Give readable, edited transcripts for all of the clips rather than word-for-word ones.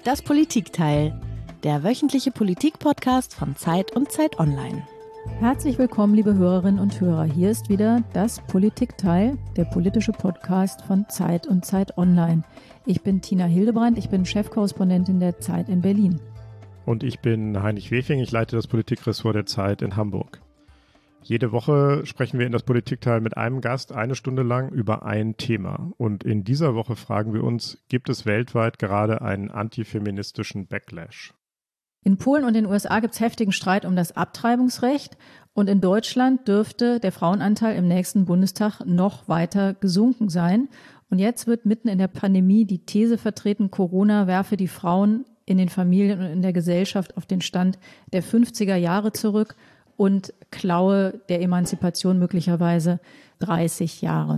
Das Politikteil, der wöchentliche Politik-Podcast von Zeit und Zeit Online. Herzlich willkommen, liebe Hörerinnen und Hörer. Hier ist wieder das Politikteil, der politische Podcast von Zeit und Zeit Online. Ich bin Tina Hildebrandt, ich bin Chefkorrespondentin der Zeit in Berlin. Und ich bin Heinrich Wefing, ich leite das Politikressort der Zeit in Hamburg. Jede Woche sprechen wir in das Politikteil mit einem Gast 1 Stunde lang über ein Thema. Und in dieser Woche fragen wir uns, gibt es weltweit gerade einen antifeministischen Backlash? In Polen und den USA gibt es heftigen Streit um das Abtreibungsrecht. Und in Deutschland dürfte der Frauenanteil im nächsten Bundestag noch weiter gesunken sein. Und jetzt wird mitten in der Pandemie die These vertreten, Corona werfe die Frauen in den Familien und in der Gesellschaft auf den Stand der 50er Jahre zurück und klaue der Emanzipation möglicherweise 30 Jahre.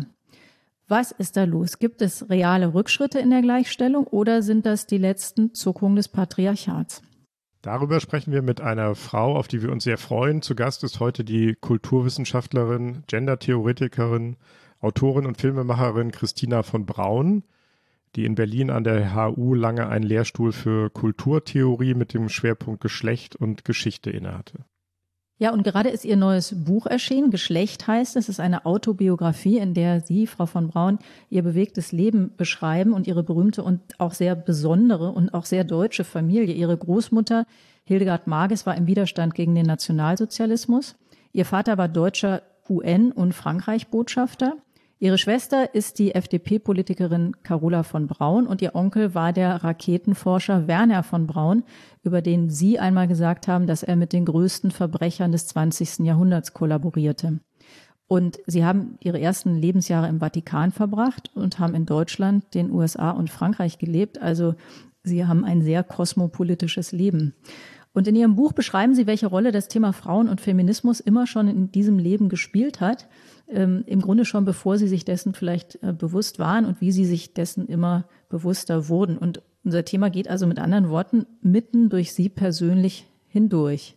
Was ist da los? Gibt es reale Rückschritte in der Gleichstellung oder sind das die letzten Zuckungen des Patriarchats? Darüber sprechen wir mit einer Frau, auf die wir uns sehr freuen. Zu Gast ist heute die Kulturwissenschaftlerin, Gender-Theoretikerin, Autorin und Filmemacherin Christina von Braun, die in Berlin an der HU lange einen Lehrstuhl für Kulturtheorie mit dem Schwerpunkt Geschlecht und Geschichte innehatte. Ja, und gerade ist ihr neues Buch erschienen. Geschlecht heißt es. Es ist eine Autobiografie, in der Sie, Frau von Braun, Ihr bewegtes Leben beschreiben und Ihre berühmte und auch sehr besondere und auch sehr deutsche Familie. Ihre Großmutter Hildegard Marges war im Widerstand gegen den Nationalsozialismus. Ihr Vater war deutscher UN- und Frankreich-Botschafter. Ihre Schwester ist die FDP-Politikerin Carola von Braun und ihr Onkel war der Raketenforscher Wernher von Braun, über den Sie einmal gesagt haben, dass er mit den größten Verbrechern des 20. Jahrhunderts kollaborierte. Und Sie haben Ihre ersten Lebensjahre im Vatikan verbracht und haben in Deutschland, den USA und Frankreich gelebt. Also Sie haben ein sehr kosmopolitisches Leben. Und in Ihrem Buch beschreiben Sie, welche Rolle das Thema Frauen und Feminismus immer schon in diesem Leben gespielt hat. Im Grunde schon bevor Sie sich dessen vielleicht bewusst waren und wie Sie sich dessen immer bewusster wurden. Und unser Thema geht also mit anderen Worten mitten durch Sie persönlich hindurch.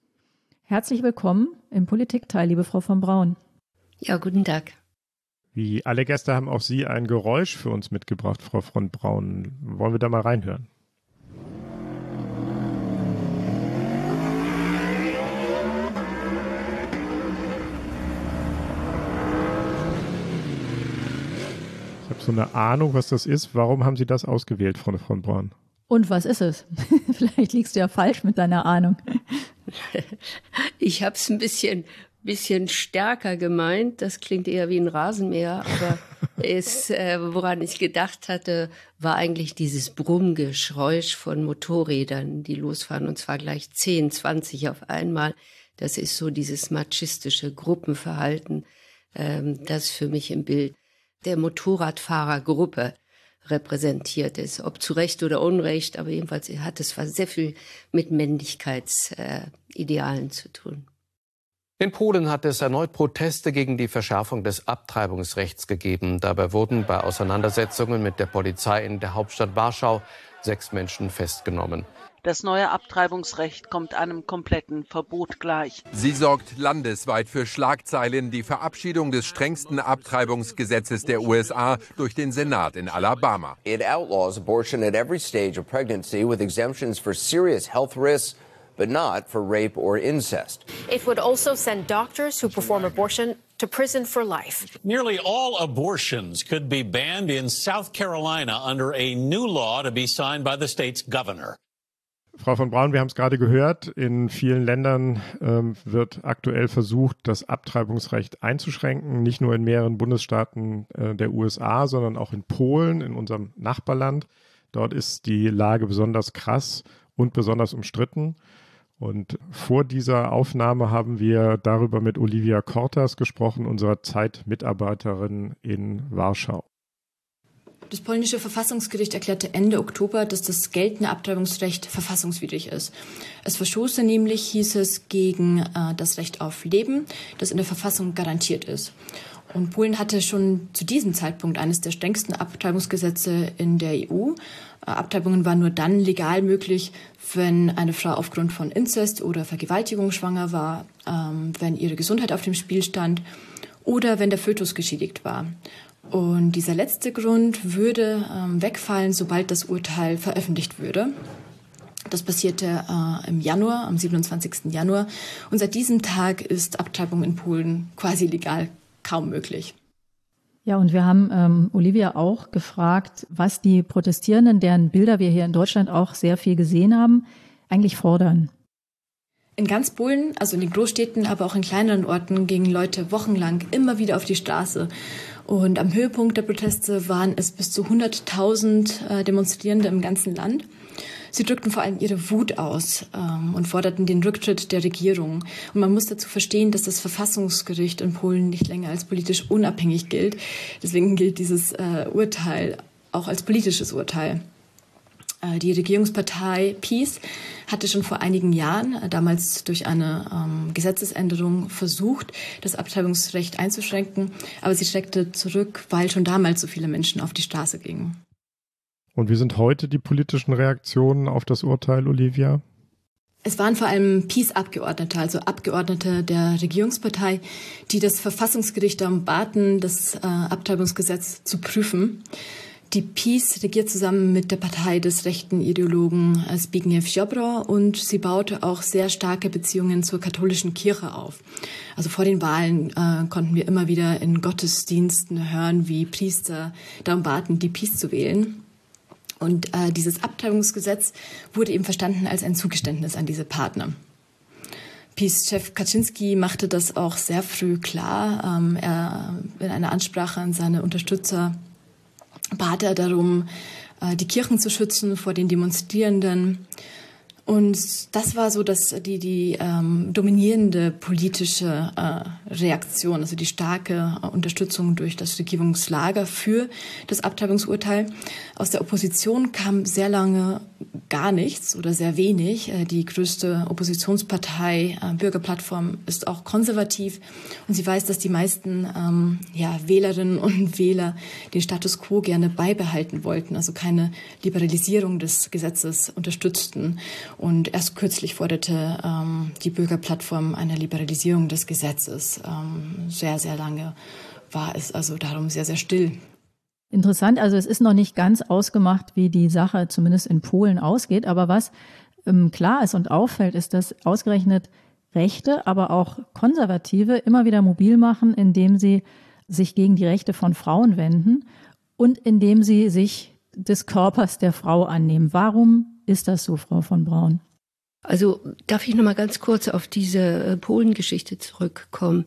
Herzlich willkommen im Politikteil, liebe Frau von Braun. Ja, guten Tag. Wie alle Gäste haben auch Sie ein Geräusch für uns mitgebracht, Frau von Braun. Wollen wir da mal reinhören? Ich habe so eine Ahnung, was das ist. Warum haben Sie das ausgewählt, Frau von Braun? Und was ist es? Vielleicht liegst du ja falsch mit deiner Ahnung. Ich habe es ein bisschen stärker gemeint. Das klingt eher wie ein Rasenmäher, aber woran ich gedacht hatte, war eigentlich dieses Brummgeräusch von Motorrädern, die losfahren, und zwar gleich 10, 20 auf einmal. Das ist so dieses machistische Gruppenverhalten, das für mich im Bild der Motorradfahrergruppe repräsentiert ist, ob zu Recht oder Unrecht, aber jedenfalls hat es sehr viel mit Männlichkeitsidealen zu tun. In Polen hat es erneut Proteste gegen die Verschärfung des Abtreibungsrechts gegeben. Dabei wurden bei Auseinandersetzungen mit der Polizei in der Hauptstadt Warschau 6 Menschen festgenommen. Das neue Abtreibungsrecht kommt einem kompletten Verbot gleich. Sie sorgt landesweit für Schlagzeilen. Die Verabschiedung des strengsten Abtreibungsgesetzes der USA durch den Senat in Alabama. It outlaws abortion at every stage of pregnancy with exemptions for serious health risks, but not for rape or incest. It would also send doctors who perform abortion to prison for life. Nearly all abortions could be banned in South Carolina under a new law to be signed by the state's governor. Frau von Braun, wir haben es gerade gehört, in vielen Ländern wird aktuell versucht, das Abtreibungsrecht einzuschränken, nicht nur in mehreren Bundesstaaten der USA, sondern auch in Polen, in unserem Nachbarland. Dort ist die Lage besonders krass und besonders umstritten. Und vor dieser Aufnahme haben wir darüber mit Olivia Kortas gesprochen, unserer Zeitmitarbeiterin in Warschau. Das polnische Verfassungsgericht erklärte Ende Oktober, dass das geltende Abtreibungsrecht verfassungswidrig ist. Es verstoße nämlich, hieß es, gegen das Recht auf Leben, das in der Verfassung garantiert ist. Und Polen hatte schon zu diesem Zeitpunkt eines der strengsten Abtreibungsgesetze in der EU. Abtreibungen waren nur dann legal möglich, wenn eine Frau aufgrund von Inzest oder Vergewaltigung schwanger war, wenn ihre Gesundheit auf dem Spiel stand oder wenn der Fötus geschädigt war. Und dieser letzte Grund würde wegfallen, sobald das Urteil veröffentlicht würde. Das passierte im Januar, am 27. Januar. Und seit diesem Tag ist Abtreibung in Polen quasi legal kaum möglich. Ja, und wir haben Olivia auch gefragt, was die Protestierenden, deren Bilder wir hier in Deutschland auch sehr viel gesehen haben, eigentlich fordern. In ganz Polen, also in den Großstädten, aber auch in kleineren Orten, gingen Leute wochenlang immer wieder auf die Straße. Und am Höhepunkt der Proteste waren es bis zu 100.000 Demonstrierende im ganzen Land. Sie drückten vor allem ihre Wut aus und forderten den Rücktritt der Regierung. Und man muss dazu verstehen, dass das Verfassungsgericht in Polen nicht länger als politisch unabhängig gilt. Deswegen gilt dieses Urteil auch als politisches Urteil. Die Regierungspartei PiS hatte schon vor einigen Jahren, damals durch eine Gesetzesänderung, versucht, das Abtreibungsrecht einzuschränken. Aber sie schreckte zurück, weil schon damals so viele Menschen auf die Straße gingen. Und wie sind heute die politischen Reaktionen auf das Urteil, Olivia? Es waren vor allem PiS-Abgeordnete, also Abgeordnete der Regierungspartei, die das Verfassungsgericht darum baten, das Abtreibungsgesetz zu prüfen. Die PiS regiert zusammen mit der Partei des rechten Ideologen Zbigniew Ziobro und sie baute auch sehr starke Beziehungen zur katholischen Kirche auf. Also vor den Wahlen konnten wir immer wieder in Gottesdiensten hören, wie Priester darum baten, die PiS zu wählen. Und dieses Abtreibungsgesetz wurde eben verstanden als ein Zugeständnis an diese Partner. PiS-Chef Kaczynski machte das auch sehr früh klar. Er in einer Ansprache an seine Unterstützer bat er darum, die Kirchen zu schützen vor den Demonstrierenden. Und das war so, dass die dominierende politische Reaktion, also die starke Unterstützung durch das Regierungslager für das Abtreibungsurteil. Aus der Opposition kam sehr lange gar nichts oder sehr wenig. Die größte Oppositionspartei, Bürgerplattform, ist auch konservativ und sie weiß, dass die meisten Wählerinnen und Wähler den Status quo gerne beibehalten wollten, also keine Liberalisierung des Gesetzes unterstützten. Und erst kürzlich forderte die Bürgerplattform eine Liberalisierung des Gesetzes. Sehr, sehr lange war es also darum sehr, sehr still. Interessant, also es ist noch nicht ganz ausgemacht, wie die Sache zumindest in Polen ausgeht. Aber was klar ist und auffällt, ist, dass ausgerechnet Rechte, aber auch Konservative immer wieder mobil machen, indem sie sich gegen die Rechte von Frauen wenden und indem sie sich des Körpers der Frau annehmen. Warum ist das so, Frau von Braun? Also darf ich noch mal ganz kurz auf diese Polengeschichte zurückkommen.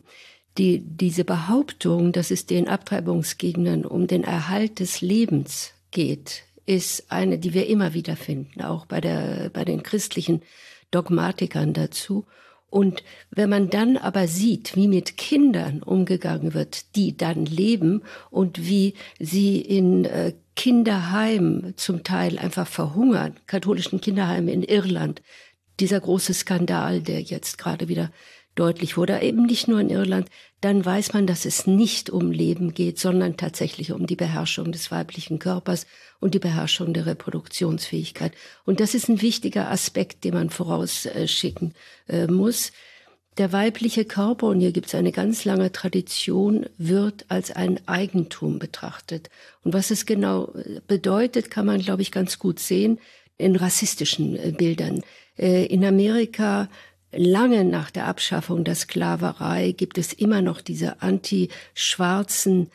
Diese Behauptung, dass es den Abtreibungsgegnern um den Erhalt des Lebens geht, ist eine, die wir immer wieder finden, auch bei den christlichen Dogmatikern dazu. Und wenn man dann aber sieht, wie mit Kindern umgegangen wird, die dann leben und wie sie in Kinderheimen zum Teil einfach verhungern, katholischen Kinderheimen in Irland, dieser große Skandal, der jetzt gerade wieder deutlich wurde, eben nicht nur in Irland, dann weiß man, dass es nicht um Leben geht, sondern tatsächlich um die Beherrschung des weiblichen Körpers und die Beherrschung der Reproduktionsfähigkeit. Und das ist ein wichtiger Aspekt, den man vorausschicken muss. Der weibliche Körper, und hier gibt es eine ganz lange Tradition, wird als ein Eigentum betrachtet. Und was es genau bedeutet, kann man, glaube ich, ganz gut sehen in rassistischen Bildern. In Amerika, lange nach der Abschaffung der Sklaverei, gibt es immer noch diese anti-schwarzen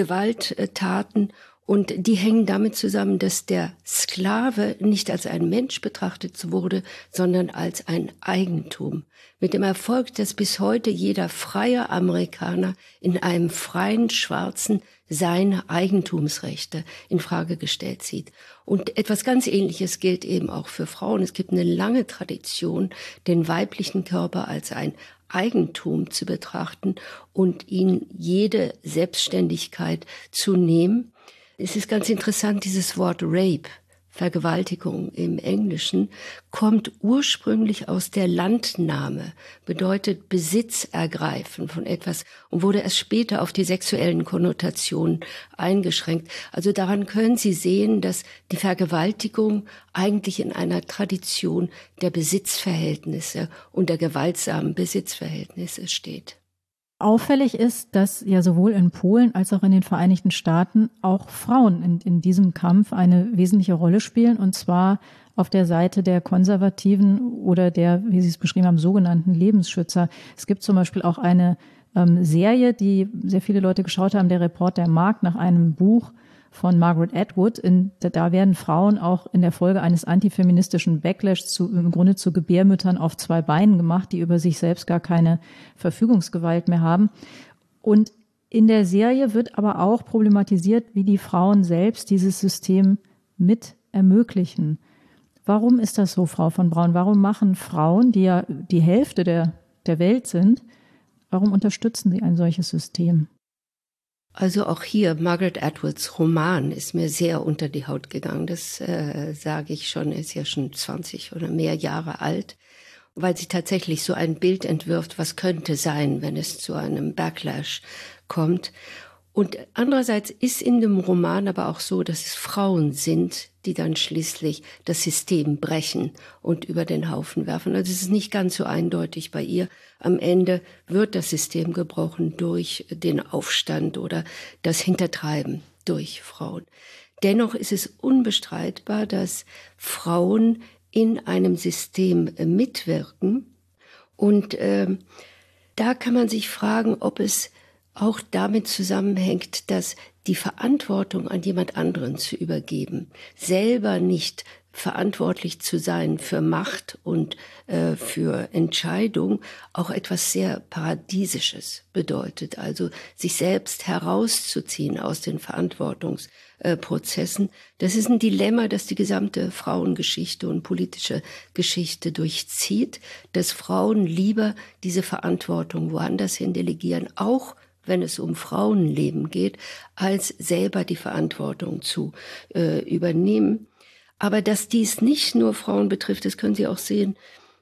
Gewalttaten. Und die hängen damit zusammen, dass der Sklave nicht als ein Mensch betrachtet wurde, sondern als ein Eigentum. Mit dem Erfolg, dass bis heute jeder freie Amerikaner in einem freien Schwarzen seine Eigentumsrechte in Frage gestellt sieht. Und etwas ganz Ähnliches gilt eben auch für Frauen. Es gibt eine lange Tradition, den weiblichen Körper als ein Eigentum zu betrachten und ihnen jede Selbstständigkeit zu nehmen. Es ist ganz interessant, dieses Wort Rape, Vergewaltigung im Englischen, kommt ursprünglich aus der Landnahme, bedeutet Besitz ergreifen von etwas und wurde erst später auf die sexuellen Konnotationen eingeschränkt. Also daran können Sie sehen, dass die Vergewaltigung eigentlich in einer Tradition der Besitzverhältnisse und der gewaltsamen Besitzverhältnisse steht. Auffällig ist, dass ja sowohl in Polen als auch in den Vereinigten Staaten auch Frauen in diesem Kampf eine wesentliche Rolle spielen, und zwar auf der Seite der Konservativen oder der, wie Sie es beschrieben haben, sogenannten Lebensschützer. Es gibt zum Beispiel auch eine Serie, die sehr viele Leute geschaut haben, der Report der Markt, nach einem Buch von Margaret Atwood. Da werden Frauen auch in der Folge eines antifeministischen Backlash im Grunde zu Gebärmüttern auf 2 Beinen gemacht, die über sich selbst gar keine Verfügungsgewalt mehr haben. Und in der Serie wird aber auch problematisiert, wie die Frauen selbst dieses System mit ermöglichen. Warum ist das so, Frau von Braun? Warum machen Frauen, die ja die Hälfte der Welt sind, warum unterstützen sie ein solches System? Also auch hier, Margaret Atwoods Roman ist mir sehr unter die Haut gegangen. Das sage ich schon, ist ja schon 20 oder mehr Jahre alt, weil sie tatsächlich so ein Bild entwirft, was könnte sein, wenn es zu einem Backlash kommt. Und andererseits ist in dem Roman aber auch so, dass es Frauen sind, die dann schließlich das System brechen und über den Haufen werfen. Also es ist nicht ganz so eindeutig bei ihr. Am Ende wird das System gebrochen durch den Aufstand oder das Hintertreiben durch Frauen. Dennoch ist es unbestreitbar, dass Frauen in einem System mitwirken. Und da kann man sich fragen, ob es auch damit zusammenhängt, dass die Verantwortung an jemand anderen zu übergeben, selber nicht verantwortlich zu sein für Macht und für Entscheidung, auch etwas sehr Paradiesisches bedeutet. Also sich selbst herauszuziehen aus den Verantwortungsprozessen. Das ist ein Dilemma, das die gesamte Frauengeschichte und politische Geschichte durchzieht, dass Frauen lieber diese Verantwortung woanders hin delegieren, auch wenn es um Frauenleben geht, als selber die Verantwortung zu übernehmen. Aber dass dies nicht nur Frauen betrifft, das können Sie auch sehen,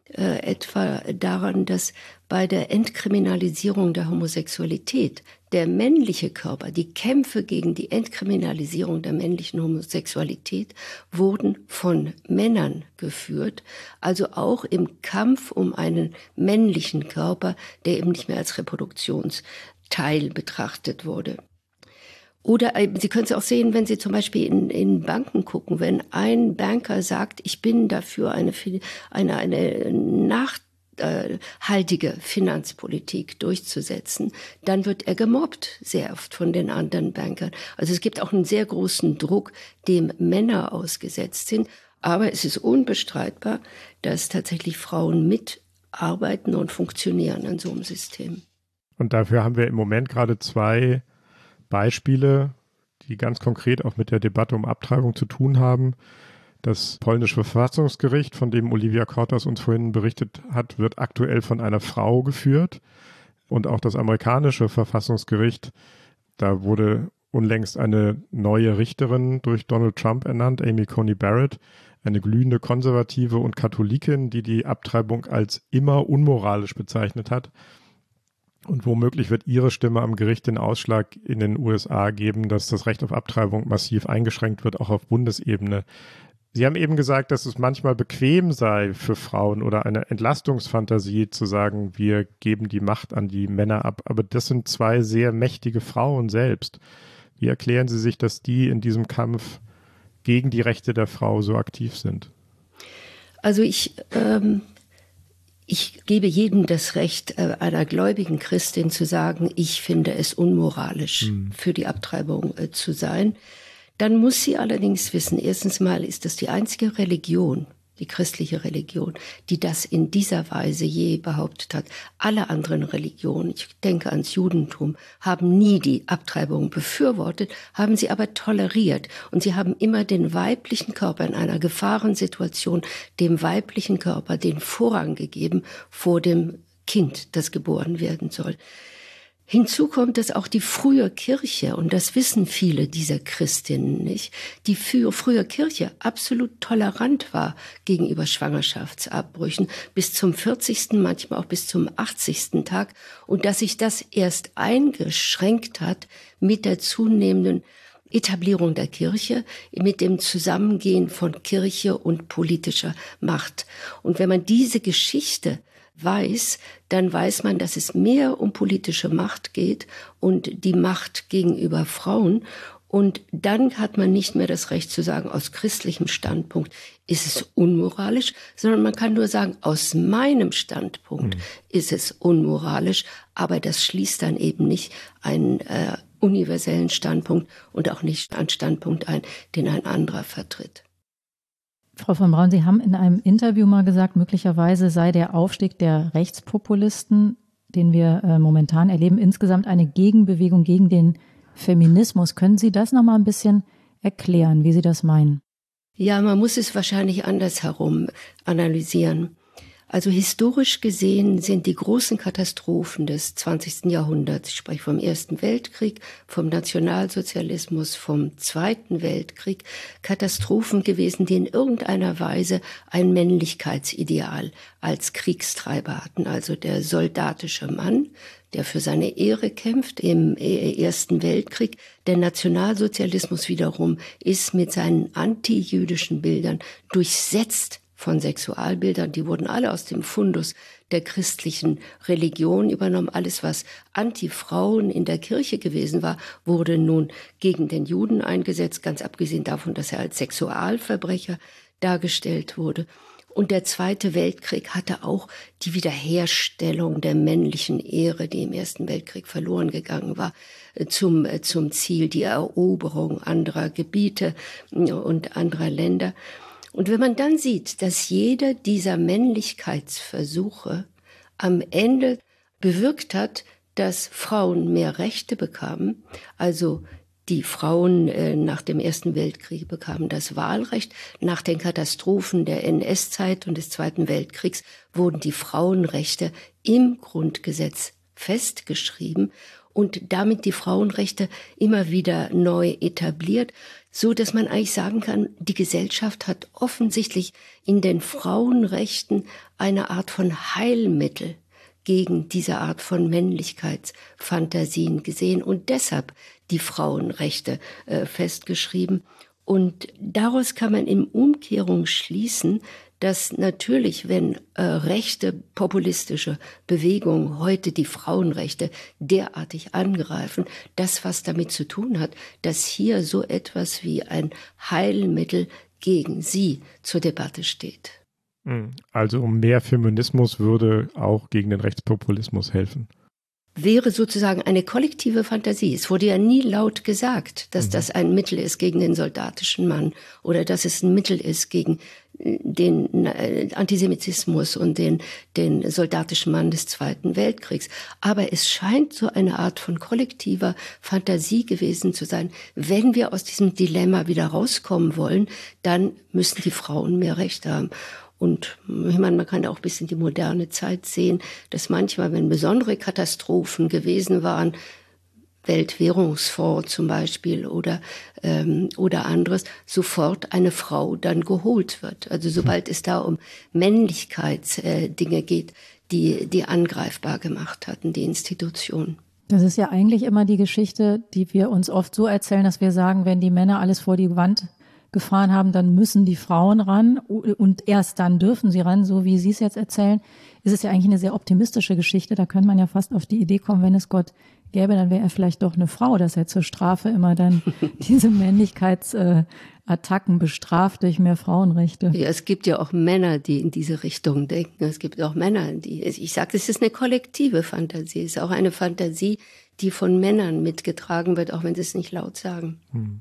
etwa daran, dass bei der Entkriminalisierung der Homosexualität der männliche Körper, die Kämpfe gegen die Entkriminalisierung der männlichen Homosexualität wurden von Männern geführt, also auch im Kampf um einen männlichen Körper, der eben nicht mehr als Reproduktionsteil betrachtet wurde. Oder Sie können es auch sehen, wenn Sie zum Beispiel in Banken gucken, wenn ein Banker sagt, ich bin dafür eine nachhaltige Finanzpolitik durchzusetzen, dann wird er gemobbt, sehr oft von den anderen Bankern. Also es gibt auch einen sehr großen Druck, dem Männer ausgesetzt sind. Aber es ist unbestreitbar, dass tatsächlich Frauen mitarbeiten und funktionieren an so einem System. Und dafür haben wir im Moment gerade 2 Beispiele, die ganz konkret auch mit der Debatte um Abtreibung zu tun haben. Das polnische Verfassungsgericht, von dem Olivia Kortas uns vorhin berichtet hat, wird aktuell von einer Frau geführt. Und auch das amerikanische Verfassungsgericht, da wurde unlängst eine neue Richterin durch Donald Trump ernannt, Amy Coney Barrett, eine glühende Konservative und Katholikin, die die Abtreibung als immer unmoralisch bezeichnet hat. Und womöglich wird ihre Stimme am Gericht den Ausschlag in den USA geben, dass das Recht auf Abtreibung massiv eingeschränkt wird, auch auf Bundesebene. Sie haben eben gesagt, dass es manchmal bequem sei für Frauen oder eine Entlastungsfantasie zu sagen, wir geben die Macht an die Männer ab. Aber das sind 2 sehr mächtige Frauen selbst. Wie erklären Sie sich, dass die in diesem Kampf gegen die Rechte der Frau so aktiv sind? Also ich gebe jedem das Recht, einer gläubigen Christin zu sagen, ich finde es unmoralisch, für die Abtreibung zu sein. Dann muss sie allerdings wissen, erstens mal ist das die einzige Religion, die christliche Religion, die das in dieser Weise je behauptet hat. Alle anderen Religionen, ich denke ans Judentum, haben nie die Abtreibung befürwortet, haben sie aber toleriert. Und sie haben immer den weiblichen Körper in einer Gefahrensituation, dem weiblichen Körper den Vorrang gegeben vor dem Kind, das geboren werden soll. Hinzu kommt, dass auch die frühe Kirche, und das wissen viele dieser Christinnen nicht, die frühe Kirche absolut tolerant war gegenüber Schwangerschaftsabbrüchen bis zum 40., manchmal auch bis zum 80. Tag, und dass sich das erst eingeschränkt hat mit der zunehmenden Etablierung der Kirche, mit dem Zusammengehen von Kirche und politischer Macht. Und wenn man diese Geschichte weiß, dann weiß man, dass es mehr um politische Macht geht und die Macht gegenüber Frauen. Und dann hat man nicht mehr das Recht zu sagen, aus christlichem Standpunkt ist es unmoralisch, sondern man kann nur sagen, aus meinem Standpunkt ist es unmoralisch. Aber das schließt dann eben nicht einen universellen Standpunkt und auch nicht einen Standpunkt ein, den ein anderer vertritt. Frau von Braun, Sie haben in einem Interview mal gesagt, möglicherweise sei der Aufstieg der Rechtspopulisten, den wir momentan erleben, insgesamt eine Gegenbewegung gegen den Feminismus. Können Sie das noch mal ein bisschen erklären, wie Sie das meinen? Ja, man muss es wahrscheinlich andersherum analysieren. Also historisch gesehen sind die großen Katastrophen des 20. Jahrhunderts, ich spreche vom Ersten Weltkrieg, vom Nationalsozialismus, vom Zweiten Weltkrieg, Katastrophen gewesen, die in irgendeiner Weise ein Männlichkeitsideal als Kriegstreiber hatten. Also der soldatische Mann, der für seine Ehre kämpft im Ersten Weltkrieg. Der Nationalsozialismus wiederum ist mit seinen antijüdischen Bildern durchsetzt von Sexualbildern, die wurden alle aus dem Fundus der christlichen Religion übernommen. Alles, was Anti-Frauen in der Kirche gewesen war, wurde nun gegen den Juden eingesetzt, ganz abgesehen davon, dass er als Sexualverbrecher dargestellt wurde. Und der Zweite Weltkrieg hatte auch die Wiederherstellung der männlichen Ehre, die im Ersten Weltkrieg verloren gegangen war, zum Ziel, die Eroberung anderer Gebiete und anderer Länder. Und wenn man dann sieht, dass jeder dieser Männlichkeitsversuche am Ende bewirkt hat, dass Frauen mehr Rechte bekamen, also die Frauen nach dem Ersten Weltkrieg bekamen das Wahlrecht. Nach den Katastrophen der NS-Zeit und des Zweiten Weltkriegs wurden die Frauenrechte im Grundgesetz festgeschrieben und damit die Frauenrechte immer wieder neu etabliert, so dass man eigentlich sagen kann, die Gesellschaft hat offensichtlich in den Frauenrechten eine Art von Heilmittel gegen diese Art von Männlichkeitsfantasien gesehen und deshalb die Frauenrechte festgeschrieben. Und daraus kann man in Umkehrung schließen, dass natürlich, wenn rechte populistische Bewegungen heute die Frauenrechte derartig angreifen, das was damit zu tun hat, dass hier so etwas wie ein Heilmittel gegen sie zur Debatte steht. Also mehr Feminismus würde auch gegen den Rechtspopulismus helfen. Wäre sozusagen eine kollektive Fantasie. Es wurde ja nie laut gesagt, dass das ein Mittel ist gegen den soldatischen Mann oder dass es ein Mittel ist gegen den Antisemitismus und den soldatischen Mann des Zweiten Weltkriegs. Aber es scheint so eine Art von kollektiver Fantasie gewesen zu sein. Wenn wir aus diesem Dilemma wieder rauskommen wollen, dann müssen die Frauen mehr Rechte haben. Und ich meine, man kann auch bis in die moderne Zeit sehen, dass manchmal, wenn besondere Katastrophen gewesen waren, Weltwährungsfonds zum Beispiel oder anderes, sofort eine Frau dann geholt wird. Also sobald es da um Männlichkeitsdinge geht, die angreifbar gemacht hatten, die Institutionen. Das ist ja eigentlich immer die Geschichte, die wir uns oft so erzählen, dass wir sagen, wenn die Männer alles vor die Wand gefahren haben, dann müssen die Frauen ran und erst dann dürfen sie ran, so wie Sie es jetzt erzählen, ist es ja eigentlich eine sehr optimistische Geschichte. Da könnte man ja fast auf die Idee kommen, wenn es Gott gäbe, dann wäre er vielleicht doch eine Frau, dass er zur Strafe immer dann diese Männlichkeitsattacken bestraft durch mehr Frauenrechte. Ja, es gibt ja auch Männer, die in diese Richtung denken. Es gibt auch Männer, ich sage, es ist eine kollektive Fantasie. Es ist auch eine Fantasie, die von Männern mitgetragen wird, auch wenn sie es nicht laut sagen.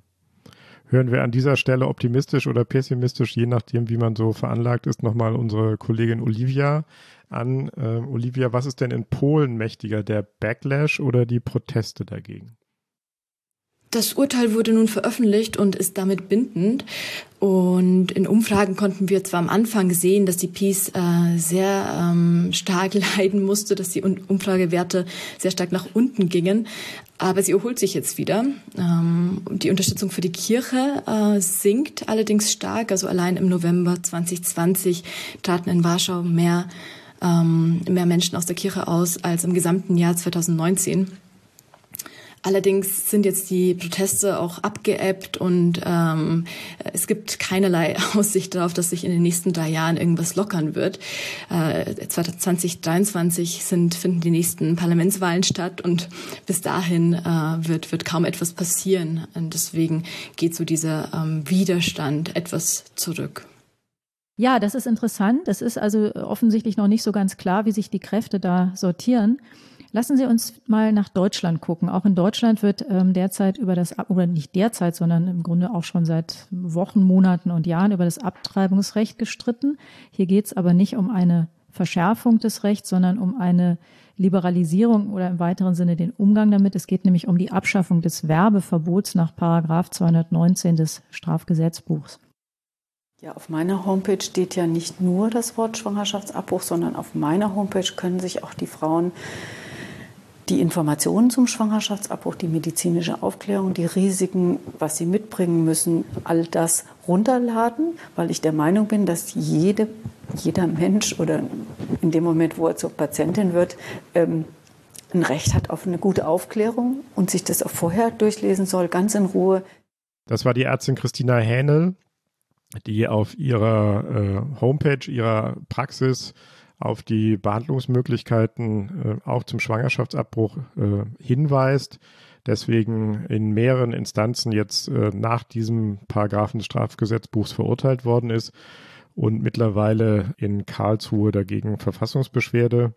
Hören wir an dieser Stelle optimistisch oder pessimistisch, je nachdem, wie man so veranlagt ist, nochmal unsere Kollegin Olivia an. Olivia, was ist denn in Polen mächtiger, der Backlash oder die Proteste dagegen? Das Urteil wurde nun veröffentlicht und ist damit bindend. Und in Umfragen konnten wir zwar am Anfang sehen, dass die PiS sehr stark leiden musste, dass die Umfragewerte sehr stark nach unten gingen. Aber sie erholt sich jetzt wieder. Die Unterstützung für die Kirche sinkt allerdings stark. Also allein im November 2020 traten in Warschau mehr Menschen aus der Kirche aus als im gesamten Jahr 2019. Allerdings sind jetzt die Proteste auch abgeebbt und es gibt keinerlei Aussicht darauf, dass sich in den nächsten 3 Jahren irgendwas lockern wird. 2023 finden die nächsten Parlamentswahlen statt und bis dahin wird kaum etwas passieren. Und deswegen geht so dieser Widerstand etwas zurück. Ja, das ist interessant. Es ist also offensichtlich noch nicht so ganz klar, wie sich die Kräfte da sortieren. Lassen Sie uns mal nach Deutschland gucken. Auch in Deutschland wird derzeit oder nicht derzeit, sondern im Grunde auch schon seit Wochen, Monaten und Jahren über das Abtreibungsrecht gestritten. Hier geht es aber nicht um eine Verschärfung des Rechts, sondern um eine Liberalisierung oder im weiteren Sinne den Umgang damit. Es geht nämlich um die Abschaffung des Werbeverbots nach § 219 des Strafgesetzbuchs. Ja, auf meiner Homepage steht ja nicht nur das Wort Schwangerschaftsabbruch, sondern auf meiner Homepage können sich auch die Frauen die Informationen zum Schwangerschaftsabbruch, die medizinische Aufklärung, die Risiken, was sie mitbringen müssen, all das runterladen, weil ich der Meinung bin, dass jeder Mensch oder in dem Moment, wo er zur Patientin wird, ein Recht hat auf eine gute Aufklärung und sich das auch vorher durchlesen soll, ganz in Ruhe. Das war die Ärztin Christina Hähnel, die auf ihrer Homepage, ihrer Praxis auf die Behandlungsmöglichkeiten auch zum Schwangerschaftsabbruch hinweist. Deswegen in mehreren Instanzen jetzt nach diesem Paragraphen des Strafgesetzbuchs verurteilt worden ist und mittlerweile in Karlsruhe dagegen Verfassungsbeschwerde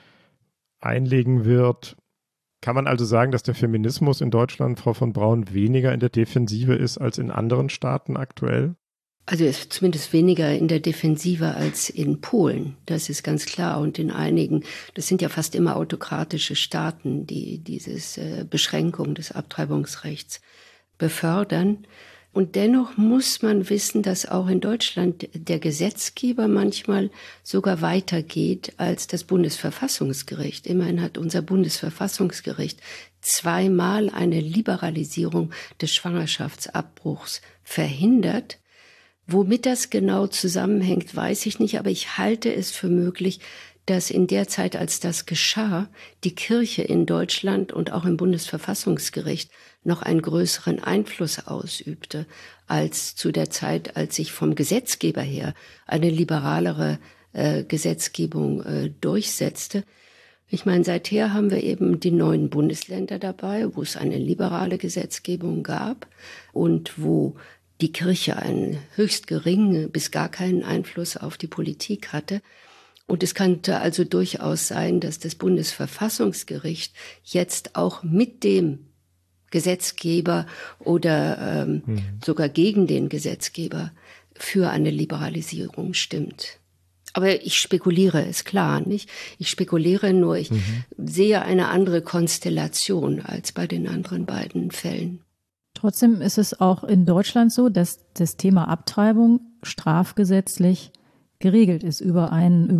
einlegen wird. Kann man also sagen, dass der Feminismus in Deutschland, Frau von Braun, weniger in der Defensive ist als in anderen Staaten aktuell? Also es ist zumindest weniger in der Defensive als in Polen, das ist ganz klar. Und in einigen, das sind ja fast immer autokratische Staaten, die diese Beschränkung des Abtreibungsrechts befördern. Und dennoch muss man wissen, dass auch in Deutschland der Gesetzgeber manchmal sogar weitergeht als das Bundesverfassungsgericht. Immerhin hat unser Bundesverfassungsgericht 2-mal eine Liberalisierung des Schwangerschaftsabbruchs verhindert. Womit das genau zusammenhängt, weiß ich nicht, aber ich halte es für möglich, dass in der Zeit, als das geschah, die Kirche in Deutschland und auch im Bundesverfassungsgericht noch einen größeren Einfluss ausübte, als zu der Zeit, als sich vom Gesetzgeber her eine liberalere Gesetzgebung durchsetzte. Ich meine, seither haben wir eben die 9 Bundesländer dabei, wo es eine liberale Gesetzgebung gab und wo die Kirche einen höchst geringen bis gar keinen Einfluss auf die Politik hatte. Und es könnte also durchaus sein, dass das Bundesverfassungsgericht jetzt auch mit dem Gesetzgeber oder sogar gegen den Gesetzgeber für eine Liberalisierung stimmt. Aber ich spekuliere, ist klar, nicht? Ich spekuliere nur, ich sehe eine andere Konstellation als bei den anderen beiden Fällen. Trotzdem ist es auch in Deutschland so, dass das Thema Abtreibung strafgesetzlich geregelt ist über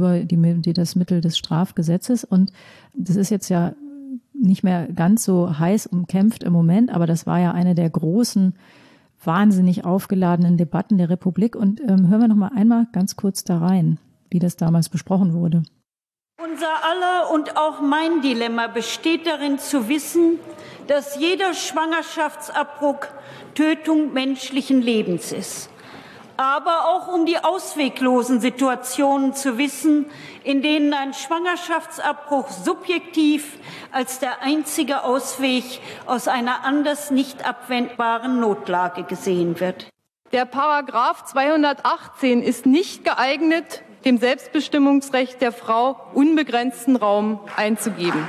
das Mittel des Strafgesetzes. Und das ist jetzt ja nicht mehr ganz so heiß umkämpft im Moment, aber das war ja eine der großen, wahnsinnig aufgeladenen Debatten der Republik. Und hören wir noch mal einmal ganz kurz da rein, wie das damals besprochen wurde. Unser aller und auch mein Dilemma besteht darin zu wissen, dass jeder Schwangerschaftsabbruch Tötung menschlichen Lebens ist. Aber auch um die ausweglosen Situationen zu wissen, in denen ein Schwangerschaftsabbruch subjektiv als der einzige Ausweg aus einer anders nicht abwendbaren Notlage gesehen wird. Der Paragraph 218 ist nicht geeignet, dem Selbstbestimmungsrecht der Frau unbegrenzten Raum einzugeben.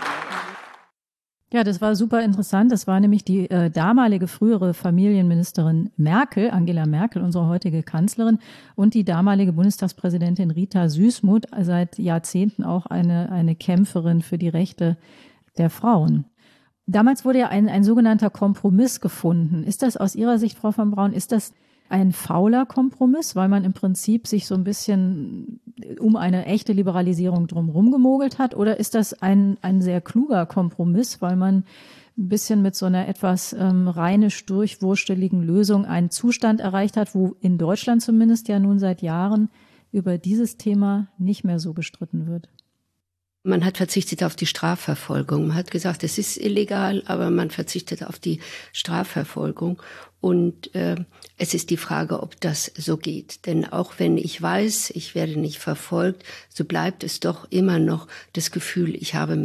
Ja, das war super interessant. Das war nämlich die damalige frühere Familienministerin Merkel, Angela Merkel, unsere heutige Kanzlerin, und die damalige Bundestagspräsidentin Rita Süssmuth, seit Jahrzehnten auch eine Kämpferin für die Rechte der Frauen. Damals wurde ja ein sogenannter Kompromiss gefunden. Ist das aus Ihrer Sicht, Frau von Braun, ist das ein fauler Kompromiss, weil man im Prinzip sich so ein bisschen um eine echte Liberalisierung drumherum gemogelt hat? Oder ist das ein sehr kluger Kompromiss, weil man ein bisschen mit so einer etwas rheinisch durchwursteligen Lösung einen Zustand erreicht hat, wo in Deutschland zumindest ja nun seit Jahren über dieses Thema nicht mehr so gestritten wird? Man hat verzichtet auf die Strafverfolgung. Man hat gesagt, es ist illegal, aber man verzichtet auf die Strafverfolgung. Und es ist die Frage, ob das so geht. Denn auch wenn ich weiß, ich werde nicht verfolgt, so bleibt es doch immer noch das Gefühl, ich habe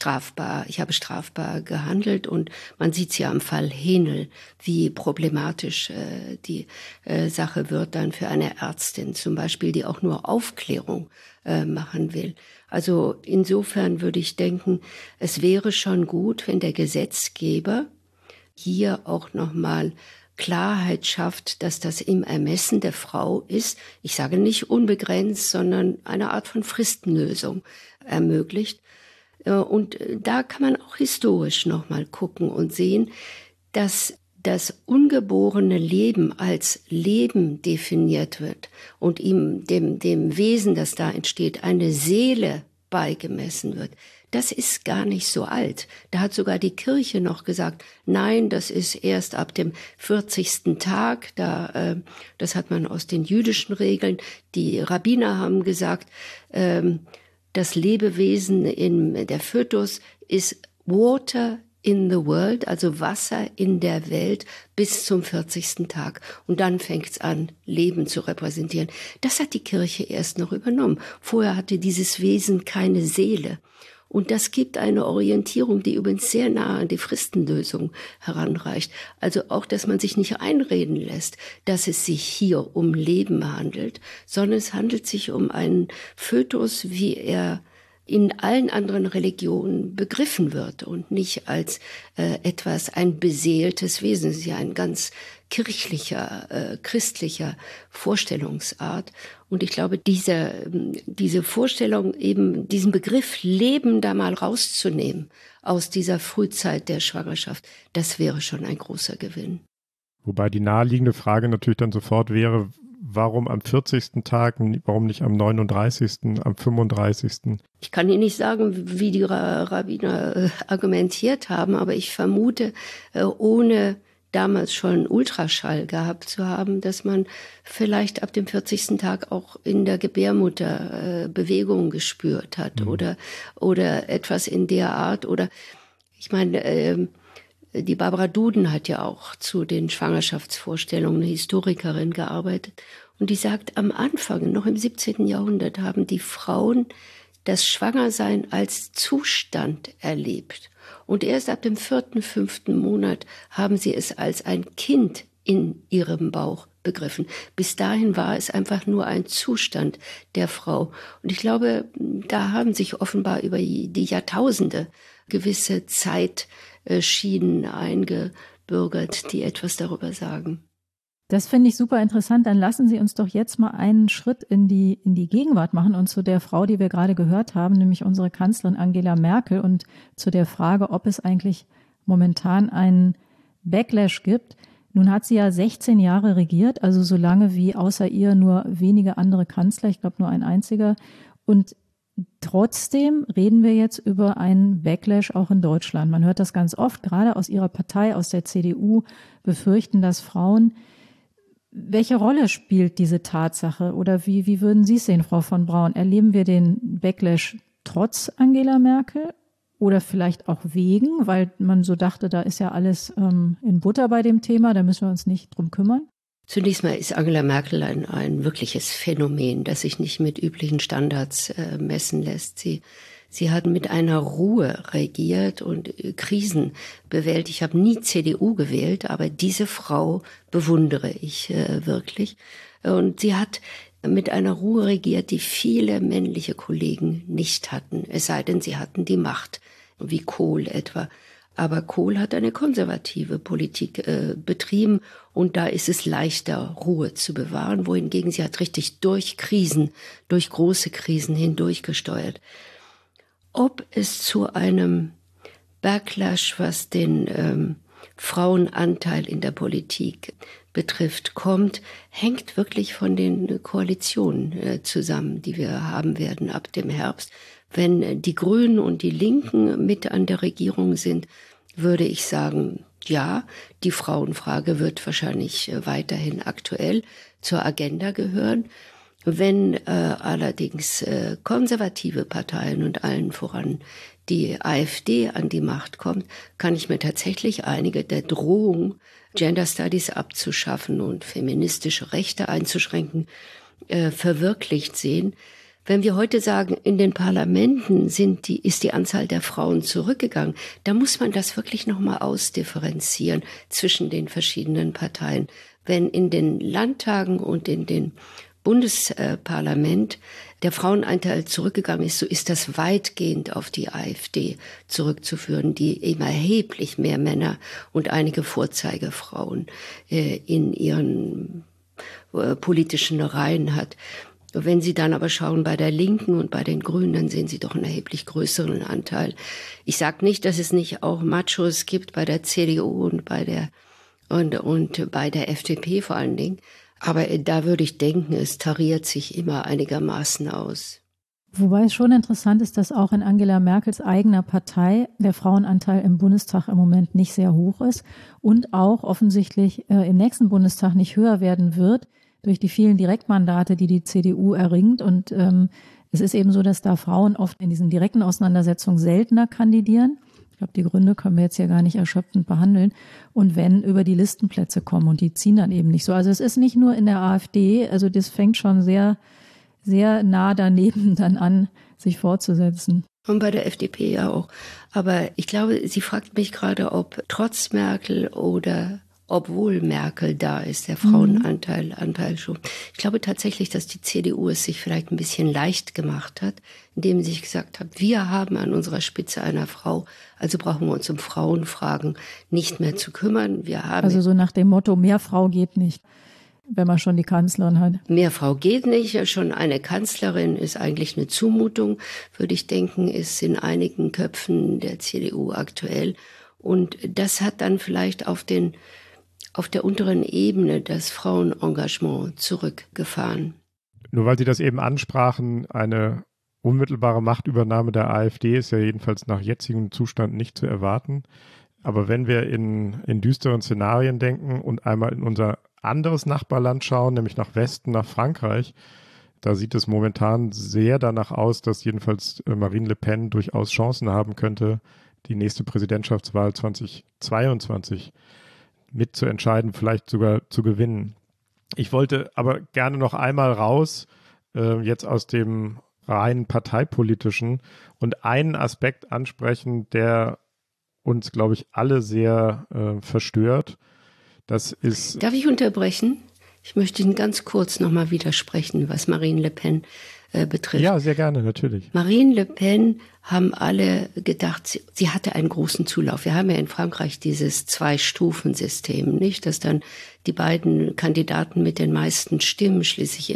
strafbar gehandelt. Und man sieht es ja am Fall Henel, wie problematisch die Sache wird dann für eine Ärztin zum Beispiel, die auch nur Aufklärung machen will. Also insofern würde ich denken, es wäre schon gut, wenn der Gesetzgeber hier auch nochmal Klarheit schafft, dass das im Ermessen der Frau ist. Ich sage nicht unbegrenzt, sondern eine Art von Fristenlösung ermöglicht. Und da kann man auch historisch nochmal gucken und sehen, dass das ungeborene Leben als Leben definiert wird und ihm, dem Wesen, das da entsteht, eine Seele beigemessen wird. Das ist gar nicht so alt. Da hat sogar die Kirche noch gesagt, nein, das ist erst ab dem 40. Tag. Das hat man aus den jüdischen Regeln. Die Rabbiner haben gesagt, das Lebewesen der Fötus ist Water in the world, also Wasser in der Welt bis zum 40. Tag. Und dann fängt es an, Leben zu repräsentieren. Das hat die Kirche erst noch übernommen. Vorher hatte dieses Wesen keine Seele. Und das gibt eine Orientierung, die übrigens sehr nah an die Fristenlösung heranreicht. Also auch, dass man sich nicht einreden lässt, dass es sich hier um Leben handelt, sondern es handelt sich um einen Fötus, wie er in allen anderen Religionen begriffen wird und nicht als ein beseeltes Wesen. Das ist ja ein ganz kirchlicher, christlicher Vorstellungsart. Und ich glaube, diese Vorstellung, eben diesen Begriff Leben da mal rauszunehmen aus dieser Frühzeit der Schwangerschaft, das wäre schon ein großer Gewinn. Wobei die naheliegende Frage natürlich dann sofort wäre, warum am 40. Tag, warum nicht am 39., am 35.? Ich kann Ihnen nicht sagen, wie die Rabbiner argumentiert haben, aber ich vermute, ohne damals schon Ultraschall gehabt zu haben, dass man vielleicht ab dem 40. Tag auch in der Gebärmutter Bewegung gespürt hat oder etwas in der Art. Oder ich meine, die Barbara Duden hat ja auch zu den Schwangerschaftsvorstellungen, eine Historikerin, gearbeitet. Und die sagt, am Anfang, noch im 17. Jahrhundert, haben die Frauen das Schwangersein als Zustand erlebt. Und erst ab dem 4., 5. Monat haben sie es als ein Kind in ihrem Bauch begriffen. Bis dahin war es einfach nur ein Zustand der Frau. Und ich glaube, da haben sich offenbar über die Jahrtausende gewisse Zeitschienen eingebürgert, die etwas darüber sagen. Das finde ich super interessant. Dann lassen Sie uns doch jetzt mal einen Schritt in die Gegenwart machen und zu der Frau, die wir gerade gehört haben, nämlich unsere Kanzlerin Angela Merkel, und zu der Frage, ob es eigentlich momentan einen Backlash gibt. Nun hat sie ja 16 Jahre regiert, also so lange wie außer ihr nur wenige andere Kanzler, ich glaube nur ein einziger. Und trotzdem reden wir jetzt über einen Backlash auch in Deutschland. Man hört das ganz oft, gerade aus ihrer Partei, aus der CDU, befürchten das Frauen. Welche Rolle spielt diese Tatsache oder wie würden Sie es sehen, Frau von Braun? Erleben wir den Backlash trotz Angela Merkel oder vielleicht auch wegen, weil man so dachte, da ist ja alles in Butter bei dem Thema, da müssen wir uns nicht drum kümmern? Zunächst mal ist Angela Merkel ein wirkliches Phänomen, das sich nicht mit üblichen Standards messen lässt. Sie hat mit einer Ruhe regiert und Krisen bewältigt. Ich habe nie CDU gewählt, aber diese Frau bewundere ich wirklich. Und sie hat mit einer Ruhe regiert, die viele männliche Kollegen nicht hatten. Es sei denn, sie hatten die Macht, wie Kohl etwa. Aber Kohl hat eine konservative Politik betrieben und da ist es leichter, Ruhe zu bewahren, wohingegen sie hat richtig durch große Krisen hindurchgesteuert. Ob es zu einem Backlash, was den Frauenanteil in der Politik betrifft, kommt, hängt wirklich von den Koalitionen zusammen, die wir haben werden ab dem Herbst. Wenn die Grünen und die Linken mit an der Regierung sind, würde ich sagen, ja, die Frauenfrage wird wahrscheinlich weiterhin aktuell zur Agenda gehören. Wenn allerdings konservative Parteien und allen voran die AfD an die Macht kommt, kann ich mir tatsächlich einige der Drohung, Gender Studies abzuschaffen und feministische Rechte einzuschränken, verwirklicht sehen. Wenn wir heute sagen, in den Parlamenten ist die Anzahl der Frauen zurückgegangen, da muss man das wirklich nochmal ausdifferenzieren zwischen den verschiedenen Parteien. Wenn in den Landtagen und in den Bundesparlament der Frauenanteil zurückgegangen ist, so ist das weitgehend auf die AfD zurückzuführen, die eben erheblich mehr Männer und einige Vorzeigefrauen in ihren politischen Reihen hat. Wenn Sie dann aber schauen bei der Linken und bei den Grünen, dann sehen Sie doch einen erheblich größeren Anteil. Ich sage nicht, dass es nicht auch Machos gibt bei der CDU und bei der FDP vor allen Dingen. Aber da würde ich denken, es tariert sich immer einigermaßen aus. Wobei es schon interessant ist, dass auch in Angela Merkels eigener Partei der Frauenanteil im Bundestag im Moment nicht sehr hoch ist und auch offensichtlich im nächsten Bundestag nicht höher werden wird durch die vielen Direktmandate, die die CDU erringt. Und es ist eben so, dass da Frauen oft in diesen direkten Auseinandersetzungen seltener kandidieren. Ich glaube, die Gründe können wir jetzt hier gar nicht erschöpfend behandeln. Und wenn über die Listenplätze kommen und die ziehen dann eben nicht so. Also es ist nicht nur in der AfD, also das fängt schon sehr, sehr nah daneben dann an, sich fortzusetzen. Und bei der FDP ja auch. Aber ich glaube, sie fragt mich gerade, ob trotz Merkel oder obwohl Merkel da ist, der Frauenanteil schon. Ich glaube tatsächlich, dass die CDU es sich vielleicht ein bisschen leicht gemacht hat, indem sie sich gesagt hat, wir haben an unserer Spitze eine Frau, also brauchen wir uns um Frauenfragen nicht mehr zu kümmern. Also so nach dem Motto, mehr Frau geht nicht, wenn man schon die Kanzlerin hat. Mehr Frau geht nicht, schon eine Kanzlerin ist eigentlich eine Zumutung, würde ich denken, ist in einigen Köpfen der CDU aktuell. Und das hat dann vielleicht auf der unteren Ebene das Frauenengagement zurückgefahren. Nur weil Sie das eben ansprachen, eine unmittelbare Machtübernahme der AfD ist ja jedenfalls nach jetzigem Zustand nicht zu erwarten. Aber wenn wir in düsteren Szenarien denken und einmal in unser anderes Nachbarland schauen, nämlich nach Westen, nach Frankreich, da sieht es momentan sehr danach aus, dass jedenfalls Marine Le Pen durchaus Chancen haben könnte, die nächste Präsidentschaftswahl 2022 mitzuentscheiden, vielleicht sogar zu gewinnen. Ich wollte aber gerne noch einmal raus, jetzt aus dem rein parteipolitischen und einen Aspekt ansprechen, der uns, glaube ich, alle sehr verstört. Das ist. Darf ich unterbrechen? Ich möchte Ihnen ganz kurz nochmal widersprechen, was Marine Le Pen betrifft. Ja, sehr gerne, natürlich. Marine Le Pen haben alle gedacht, sie hatte einen großen Zulauf. Wir haben ja in Frankreich dieses Zwei-Stufen-System, nicht? Dass dann die beiden Kandidaten mit den meisten Stimmen schließlich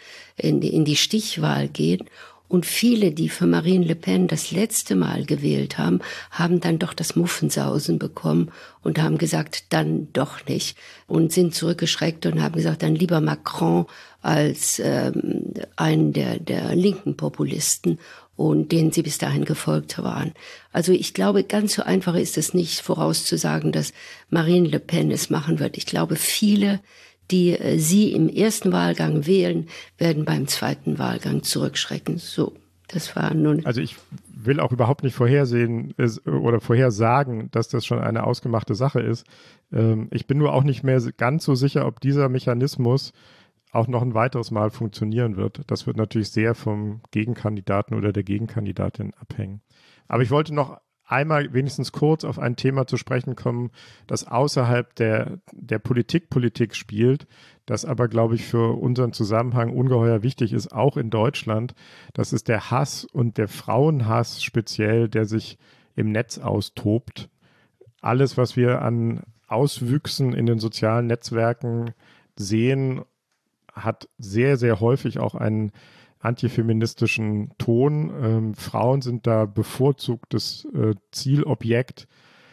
in die Stichwahl gehen. Und viele, die für Marine Le Pen das letzte Mal gewählt haben, haben dann doch das Muffensausen bekommen und haben gesagt, dann doch nicht. Und sind zurückgeschreckt und haben gesagt, dann lieber Macron als einen der linken Populisten, und denen sie bis dahin gefolgt waren. Also ich glaube, ganz so einfach ist es nicht vorauszusagen, dass Marine Le Pen es machen wird. Ich glaube, viele, die sie im ersten Wahlgang wählen, werden beim zweiten Wahlgang zurückschrecken. So, das war nun. Also ich will auch überhaupt nicht vorhersagen, dass das schon eine ausgemachte Sache ist. Ich bin nur auch nicht mehr ganz so sicher, ob dieser Mechanismus auch noch ein weiteres Mal funktionieren wird. Das wird natürlich sehr vom Gegenkandidaten oder der Gegenkandidatin abhängen. Aber ich wollte noch einmal wenigstens kurz auf ein Thema zu sprechen kommen, das außerhalb der Politik spielt, das aber, glaube ich, für unseren Zusammenhang ungeheuer wichtig ist, auch in Deutschland. Das ist der Hass und der Frauenhass speziell, der sich im Netz austobt. Alles, was wir an Auswüchsen in den sozialen Netzwerken sehen, hat sehr, sehr häufig auch einen antifeministischen Ton. Frauen sind da bevorzugtes Zielobjekt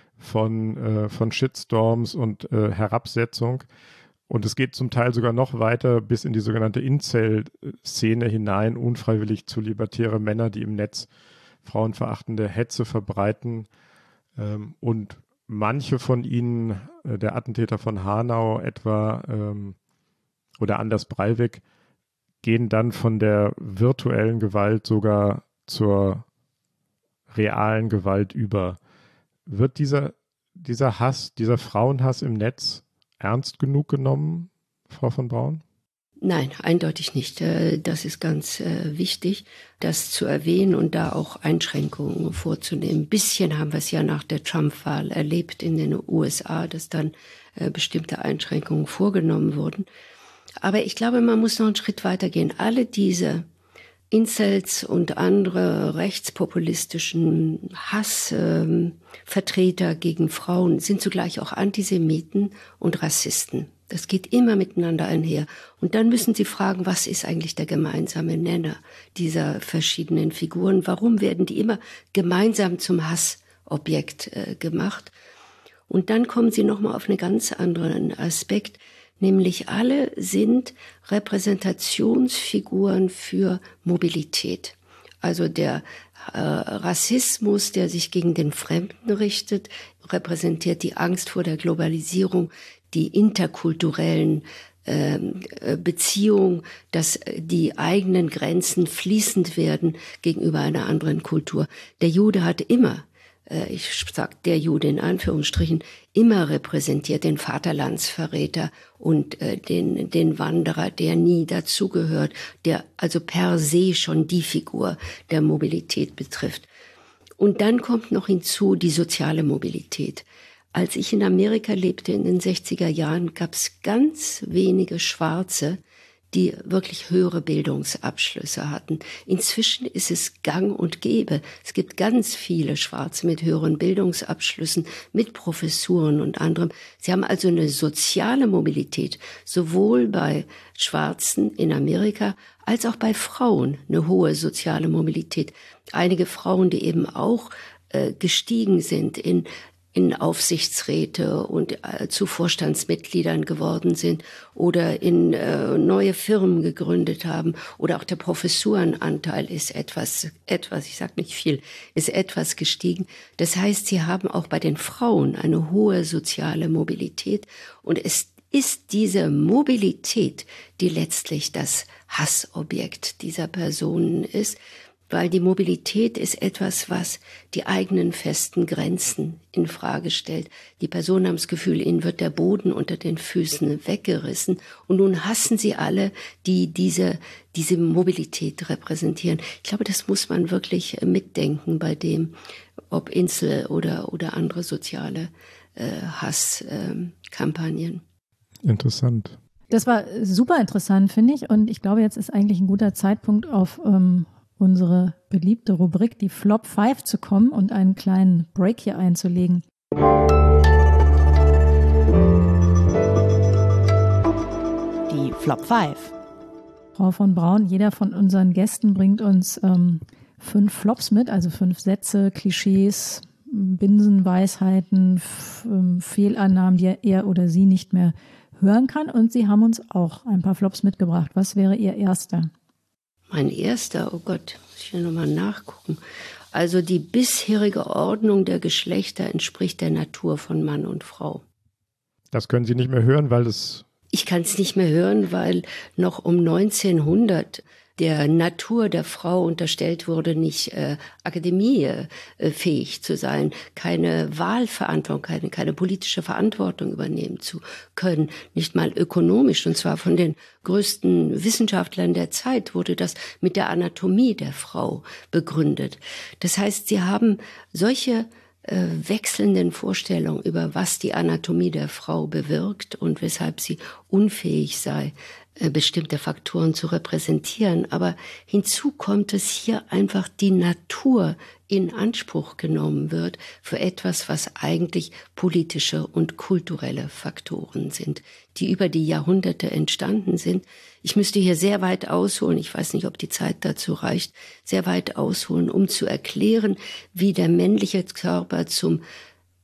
von Shitstorms und Herabsetzung. Und es geht zum Teil sogar noch weiter bis in die sogenannte Incel-Szene hinein, unfreiwillig zu libertäre Männer, die im Netz frauenverachtende Hetze verbreiten. Und manche von ihnen, der Attentäter von Hanau etwa, oder Anders Breivik, gehen dann von der virtuellen Gewalt sogar zur realen Gewalt über. Wird dieser Hass, dieser Frauenhass im Netz ernst genug genommen, Frau von Braun? Nein, eindeutig nicht. Das ist ganz wichtig, das zu erwähnen und da auch Einschränkungen vorzunehmen. Ein bisschen haben wir es ja nach der Trump-Wahl erlebt in den USA, dass dann bestimmte Einschränkungen vorgenommen wurden. Aber ich glaube, man muss noch einen Schritt weiter gehen. Alle diese Incels und andere rechtspopulistischen Hassvertreter gegen Frauen sind zugleich auch Antisemiten und Rassisten. Das geht immer miteinander einher. Und dann müssen Sie fragen, was ist eigentlich der gemeinsame Nenner dieser verschiedenen Figuren? Warum werden die immer gemeinsam zum Hassobjekt gemacht? Und dann kommen Sie nochmal auf einen ganz anderen Aspekt, nämlich alle sind Repräsentationsfiguren für Mobilität. Also der Rassismus, der sich gegen den Fremden richtet, repräsentiert die Angst vor der Globalisierung, die interkulturellen Beziehungen, dass die eigenen Grenzen fließend werden gegenüber einer anderen Kultur. Der Jude hat immer, ich sage der Jude in Anführungsstrichen, immer repräsentiert den Vaterlandsverräter und den Wanderer, der nie dazugehört, der also per se schon die Figur der Mobilität betrifft. Und dann kommt noch hinzu die soziale Mobilität. Als ich in Amerika lebte in den 60er Jahren, gab es ganz wenige Schwarze, die wirklich höhere Bildungsabschlüsse hatten. Inzwischen ist es gang und gäbe. Es gibt ganz viele Schwarze mit höheren Bildungsabschlüssen, mit Professuren und anderem. Sie haben also eine soziale Mobilität, sowohl bei Schwarzen in Amerika als auch bei Frauen eine hohe soziale Mobilität. Einige Frauen, die eben auch gestiegen sind in Aufsichtsräte und zu Vorstandsmitgliedern geworden sind oder in neue Firmen gegründet haben, oder auch der Professurenanteil ist etwas, ich sage nicht viel, ist etwas gestiegen. Das heißt, sie haben auch bei den Frauen eine hohe soziale Mobilität, und es ist diese Mobilität, die letztlich das Hassobjekt dieser Personen ist. Weil die Mobilität ist etwas, was die eigenen festen Grenzen in Frage stellt. Die Personen haben das Gefühl, ihnen wird der Boden unter den Füßen weggerissen. Und nun hassen sie alle, die diese Mobilität repräsentieren. Ich glaube, das muss man wirklich mitdenken bei dem, ob Insel oder andere soziale Hasskampagnen. Interessant. Das war super interessant, finde ich. Und ich glaube, jetzt ist eigentlich ein guter Zeitpunkt, auf unsere beliebte Rubrik, die Flop 5, zu kommen und einen kleinen Break hier einzulegen. Die Flop 5. Frau von Braun, jeder von unseren Gästen bringt uns 5 Flops mit, also 5 Sätze, Klischees, Binsenweisheiten, Fehlannahmen, die er oder sie nicht mehr hören kann. Und Sie haben uns auch ein paar Flops mitgebracht. Was wäre Ihr erster? Mein erster, oh Gott, muss ich ja nochmal nachgucken. Also die bisherige Ordnung der Geschlechter entspricht der Natur von Mann und Frau. Das können Sie nicht mehr hören, weil es... Ich kann es nicht mehr hören, weil noch um 1900 der Natur der Frau unterstellt wurde, nicht akademiefähig zu sein, keine Wahlverantwortung, keine politische Verantwortung übernehmen zu können, nicht mal ökonomisch. Und zwar von den größten Wissenschaftlern der Zeit wurde das mit der Anatomie der Frau begründet. Das heißt, sie haben solche wechselnden Vorstellungen über, was die Anatomie der Frau bewirkt und weshalb sie unfähig sei, bestimmte Faktoren zu repräsentieren. Aber hinzu kommt, dass hier einfach die Natur in Anspruch genommen wird für etwas, was eigentlich politische und kulturelle Faktoren sind, die über die Jahrhunderte entstanden sind. Ich müsste hier sehr weit ausholen, ich weiß nicht, ob die Zeit dazu reicht, sehr weit ausholen, um zu erklären, wie der männliche Körper zum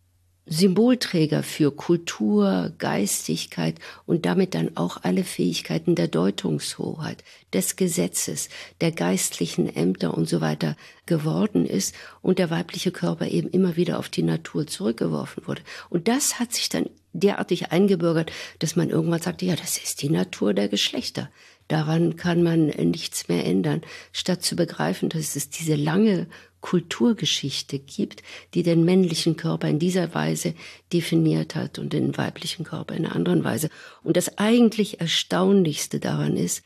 Symbolträger für Kultur, Geistigkeit und damit dann auch alle Fähigkeiten der Deutungshoheit, des Gesetzes, der geistlichen Ämter und so weiter geworden ist und der weibliche Körper eben immer wieder auf die Natur zurückgeworfen wurde. Und das hat sich dann derartig eingebürgert, dass man irgendwann sagte, ja, das ist die Natur der Geschlechter. Daran kann man nichts mehr ändern, statt zu begreifen, dass es diese lange Kulturgeschichte gibt, die den männlichen Körper in dieser Weise definiert hat und den weiblichen Körper in einer anderen Weise. Und das eigentlich Erstaunlichste daran ist,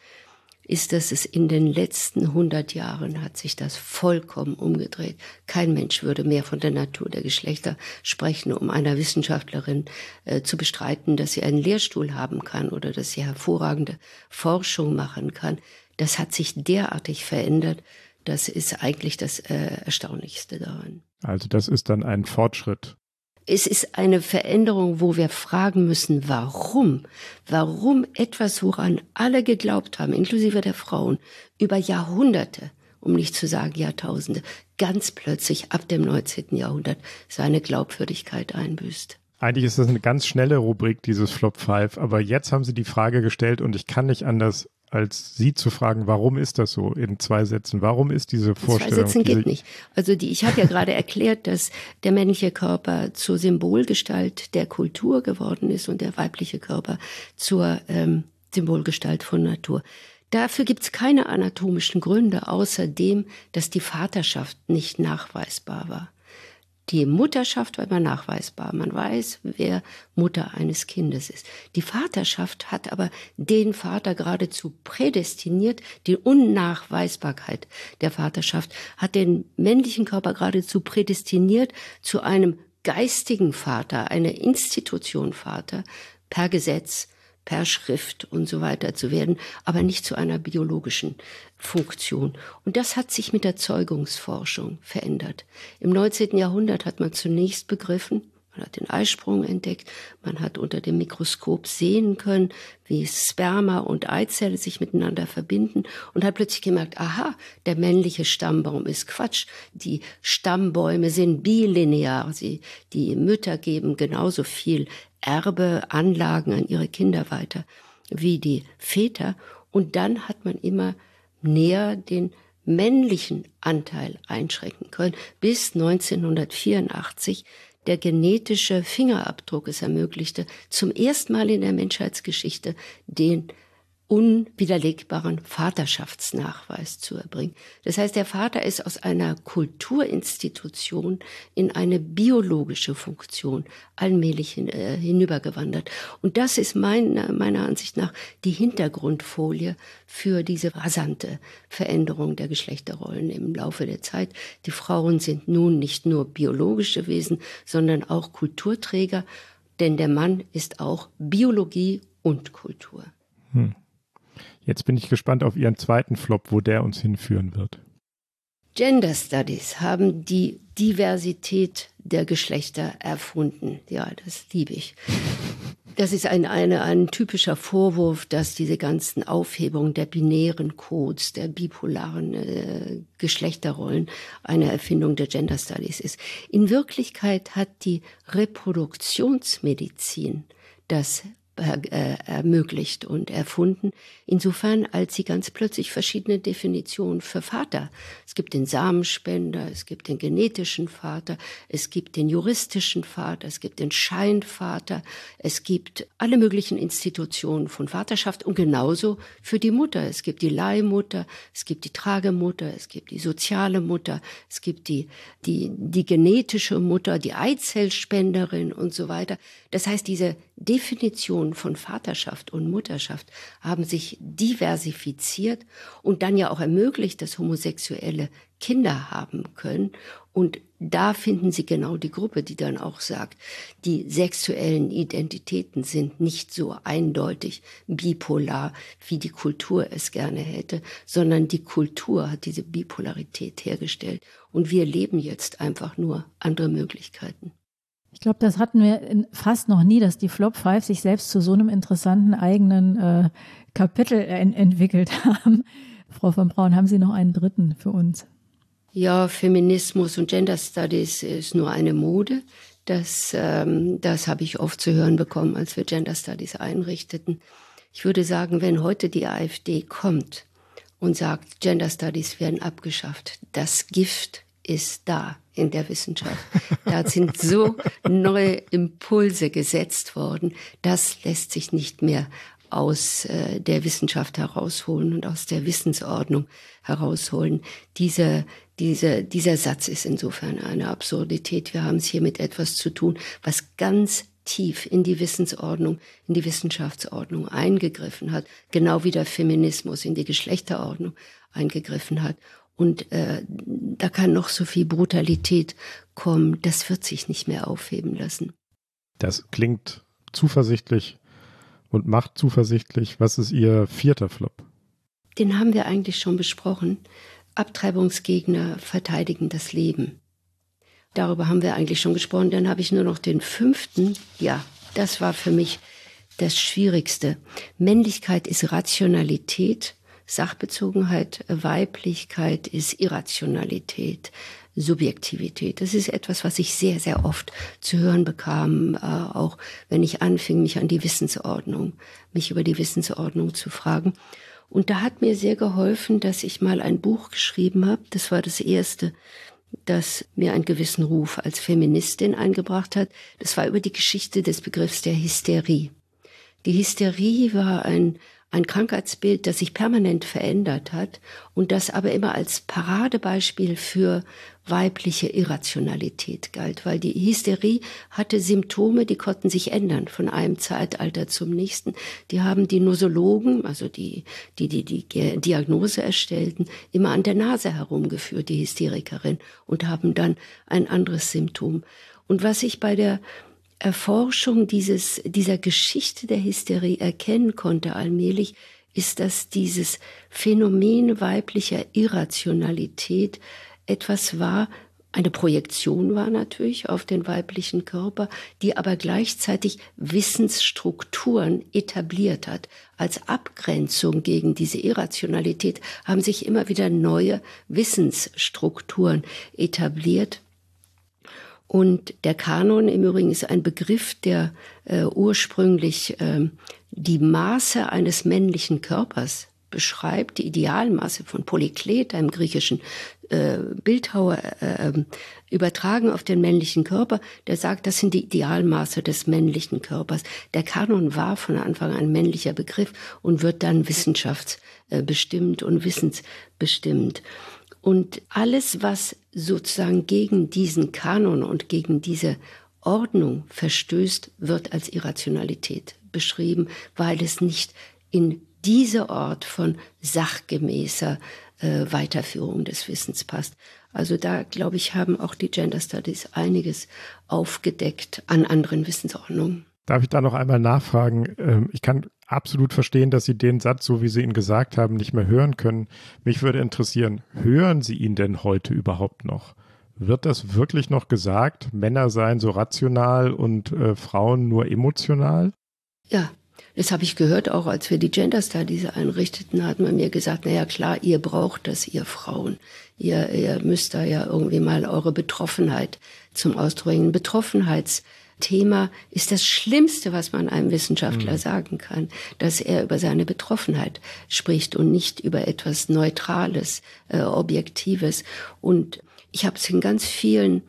dass es in den letzten 100 Jahren hat sich das vollkommen umgedreht. Kein Mensch würde mehr von der Natur der Geschlechter sprechen, um einer Wissenschaftlerin zu bestreiten, dass sie einen Lehrstuhl haben kann oder dass sie hervorragende Forschung machen kann. Das hat sich derartig verändert. Das ist eigentlich das Erstaunlichste daran. Also das ist dann ein Fortschritt. Es ist eine Veränderung, wo wir fragen müssen, warum? Warum etwas, woran alle geglaubt haben, inklusive der Frauen, über Jahrhunderte, um nicht zu sagen Jahrtausende, ganz plötzlich ab dem 19. Jahrhundert seine Glaubwürdigkeit einbüßt. Eigentlich ist das eine ganz schnelle Rubrik, dieses Flop 5, aber jetzt haben Sie die Frage gestellt und ich kann nicht anders, als Sie zu fragen, warum ist das so in 2 Sätzen? Warum ist diese Vorstellung? 2 Sätzen geht nicht. Also ich habe ja gerade erklärt, dass der männliche Körper zur Symbolgestalt der Kultur geworden ist und der weibliche Körper zur Symbolgestalt von Natur. Dafür gibt es keine anatomischen Gründe, außer dem, dass die Vaterschaft nicht nachweisbar war. Die Mutterschaft war immer nachweisbar. Man weiß, wer Mutter eines Kindes ist. Die Vaterschaft hat aber den Vater geradezu prädestiniert. Die Unnachweisbarkeit der Vaterschaft hat den männlichen Körper geradezu prädestiniert zu einem geistigen Vater, einer Institution Vater, per Gesetz, per Schrift und so weiter zu werden, aber nicht zu einer biologischen Funktion. Und das hat sich mit der Zeugungsforschung verändert. Im 19. Jahrhundert hat man zunächst begriffen, man hat den Eisprung entdeckt, man hat unter dem Mikroskop sehen können, wie Sperma und Eizelle sich miteinander verbinden und hat plötzlich gemerkt, aha, der männliche Stammbaum ist Quatsch. Die Stammbäume sind bilinear, die Mütter geben genauso viel Erbeanlagen an ihre Kinder weiter wie die Väter. Und dann hat man immer näher den männlichen Anteil einschränken können, bis 1984 der genetische Fingerabdruck es ermöglichte, zum ersten Mal in der Menschheitsgeschichte den unwiderlegbaren Vaterschaftsnachweis zu erbringen. Das heißt, der Vater ist aus einer Kulturinstitution in eine biologische Funktion allmählich hinübergewandert. Und das ist meiner Ansicht nach die Hintergrundfolie für diese rasante Veränderung der Geschlechterrollen im Laufe der Zeit. Die Frauen sind nun nicht nur biologische Wesen, sondern auch Kulturträger, denn der Mann ist auch Biologie und Kultur. Jetzt bin ich gespannt auf Ihren zweiten Flop, wo der uns hinführen wird. Gender Studies haben die Diversität der Geschlechter erfunden. Ja, das liebe ich. Das ist ein typischer Vorwurf, dass diese ganzen Aufhebungen der binären Codes, der bipolaren Geschlechterrollen eine Erfindung der Gender Studies ist. In Wirklichkeit hat die Reproduktionsmedizin das ermöglicht und erfunden, insofern als sie ganz plötzlich verschiedene Definitionen für Vater. Es gibt den Samenspender, es gibt den genetischen Vater, es gibt den juristischen Vater, es gibt den Scheinvater, es gibt alle möglichen Institutionen von Vaterschaft und genauso für die Mutter. Es gibt die Leihmutter, es gibt die Tragemutter, es gibt die soziale Mutter, es gibt die genetische Mutter, die Eizellspenderin und so weiter. Das heißt, diese Definitionen von Vaterschaft und Mutterschaft haben sich diversifiziert und dann ja auch ermöglicht, dass Homosexuelle Kinder haben können. Und da finden Sie genau die Gruppe, die dann auch sagt, die sexuellen Identitäten sind nicht so eindeutig bipolar, wie die Kultur es gerne hätte, sondern die Kultur hat diese Bipolarität hergestellt. Und wir leben jetzt einfach nur andere Möglichkeiten. Ich glaube, das hatten wir fast noch nie, dass die Flop 5 sich selbst zu so einem interessanten eigenen Kapitel entwickelt haben. Frau von Braun, haben Sie noch einen dritten für uns? Ja, Feminismus und Gender Studies ist nur eine Mode. Das habe ich oft zu hören bekommen, als wir Gender Studies einrichteten. Ich würde sagen, wenn heute die AfD kommt und sagt, Gender Studies werden abgeschafft, das Gift ist da in der Wissenschaft. Da sind so neue Impulse gesetzt worden, das lässt sich nicht mehr aus der Wissenschaft herausholen und aus der Wissensordnung herausholen. Dieser Satz ist insofern eine Absurdität. Wir haben es hier mit etwas zu tun, was ganz tief in die Wissensordnung, in die Wissenschaftsordnung eingegriffen hat, genau wie der Feminismus in die Geschlechterordnung eingegriffen hat. Und da kann noch so viel Brutalität kommen, das wird sich nicht mehr aufheben lassen. Das klingt zuversichtlich und macht zuversichtlich. Was ist Ihr 4. Flop? Den haben wir eigentlich schon besprochen. Abtreibungsgegner verteidigen das Leben. Darüber haben wir eigentlich schon gesprochen. Dann habe ich nur noch den 5. Ja, das war für mich das Schwierigste. Männlichkeit ist Rationalität, Sachbezogenheit, Weiblichkeit ist Irrationalität, Subjektivität. Das ist etwas, was ich sehr, sehr oft zu hören bekam, auch wenn ich anfing, mich über die Wissensordnung zu fragen. Und da hat mir sehr geholfen, dass ich mal ein Buch geschrieben habe. Das war das erste, das mir einen gewissen Ruf als Feministin eingebracht hat. Das war über die Geschichte des Begriffs der Hysterie. Die Hysterie war ein Krankheitsbild, das sich permanent verändert hat und das aber immer als Paradebeispiel für weibliche Irrationalität galt, weil die Hysterie hatte Symptome, die konnten sich ändern von einem Zeitalter zum nächsten. Die haben die Nosologen, also die Diagnose erstellten, immer an der Nase herumgeführt, die Hysterikerin, und haben dann ein anderes Symptom. Und was ich bei der Erforschung dieser Geschichte der Hysterie erkennen konnte allmählich, ist, dass dieses Phänomen weiblicher Irrationalität etwas war, eine Projektion war natürlich auf den weiblichen Körper, die aber gleichzeitig Wissensstrukturen etabliert hat. Als Abgrenzung gegen diese Irrationalität haben sich immer wieder neue Wissensstrukturen etabliert. Und der Kanon im Übrigen ist ein Begriff, der ursprünglich die Maße eines männlichen Körpers beschreibt, die Idealmaße von Polyklet, einem griechischen Bildhauer, übertragen auf den männlichen Körper. Der sagt, das sind die Idealmaße des männlichen Körpers. Der Kanon war von Anfang an ein männlicher Begriff und wird dann wissenschaftsbestimmt und wissensbestimmt. Und alles, was sozusagen gegen diesen Kanon und gegen diese Ordnung verstößt, wird als Irrationalität beschrieben, weil es nicht in dieser Art von sachgemäßer Weiterführung des Wissens passt. Also da, glaube ich, haben auch die Gender Studies einiges aufgedeckt an anderen Wissensordnungen. Darf ich da noch einmal nachfragen? Ich kann absolut verstehen, dass Sie den Satz, so wie Sie ihn gesagt haben, nicht mehr hören können. Mich würde interessieren, hören Sie ihn denn heute überhaupt noch? Wird das wirklich noch gesagt? Männer seien so rational und Frauen nur emotional? Ja, das habe ich gehört, auch als wir die Gender Studies einrichteten, hat man mir gesagt, naja klar, ihr braucht das, ihr Frauen. Ihr müsst da ja irgendwie mal eure Betroffenheit zum Ausdruck bringen. Betroffenheitsthema ist das Schlimmste, was man einem Wissenschaftler sagen kann, dass er über seine Betroffenheit spricht und nicht über etwas Neutrales, Objektives. Und ich habe es in ganz vielen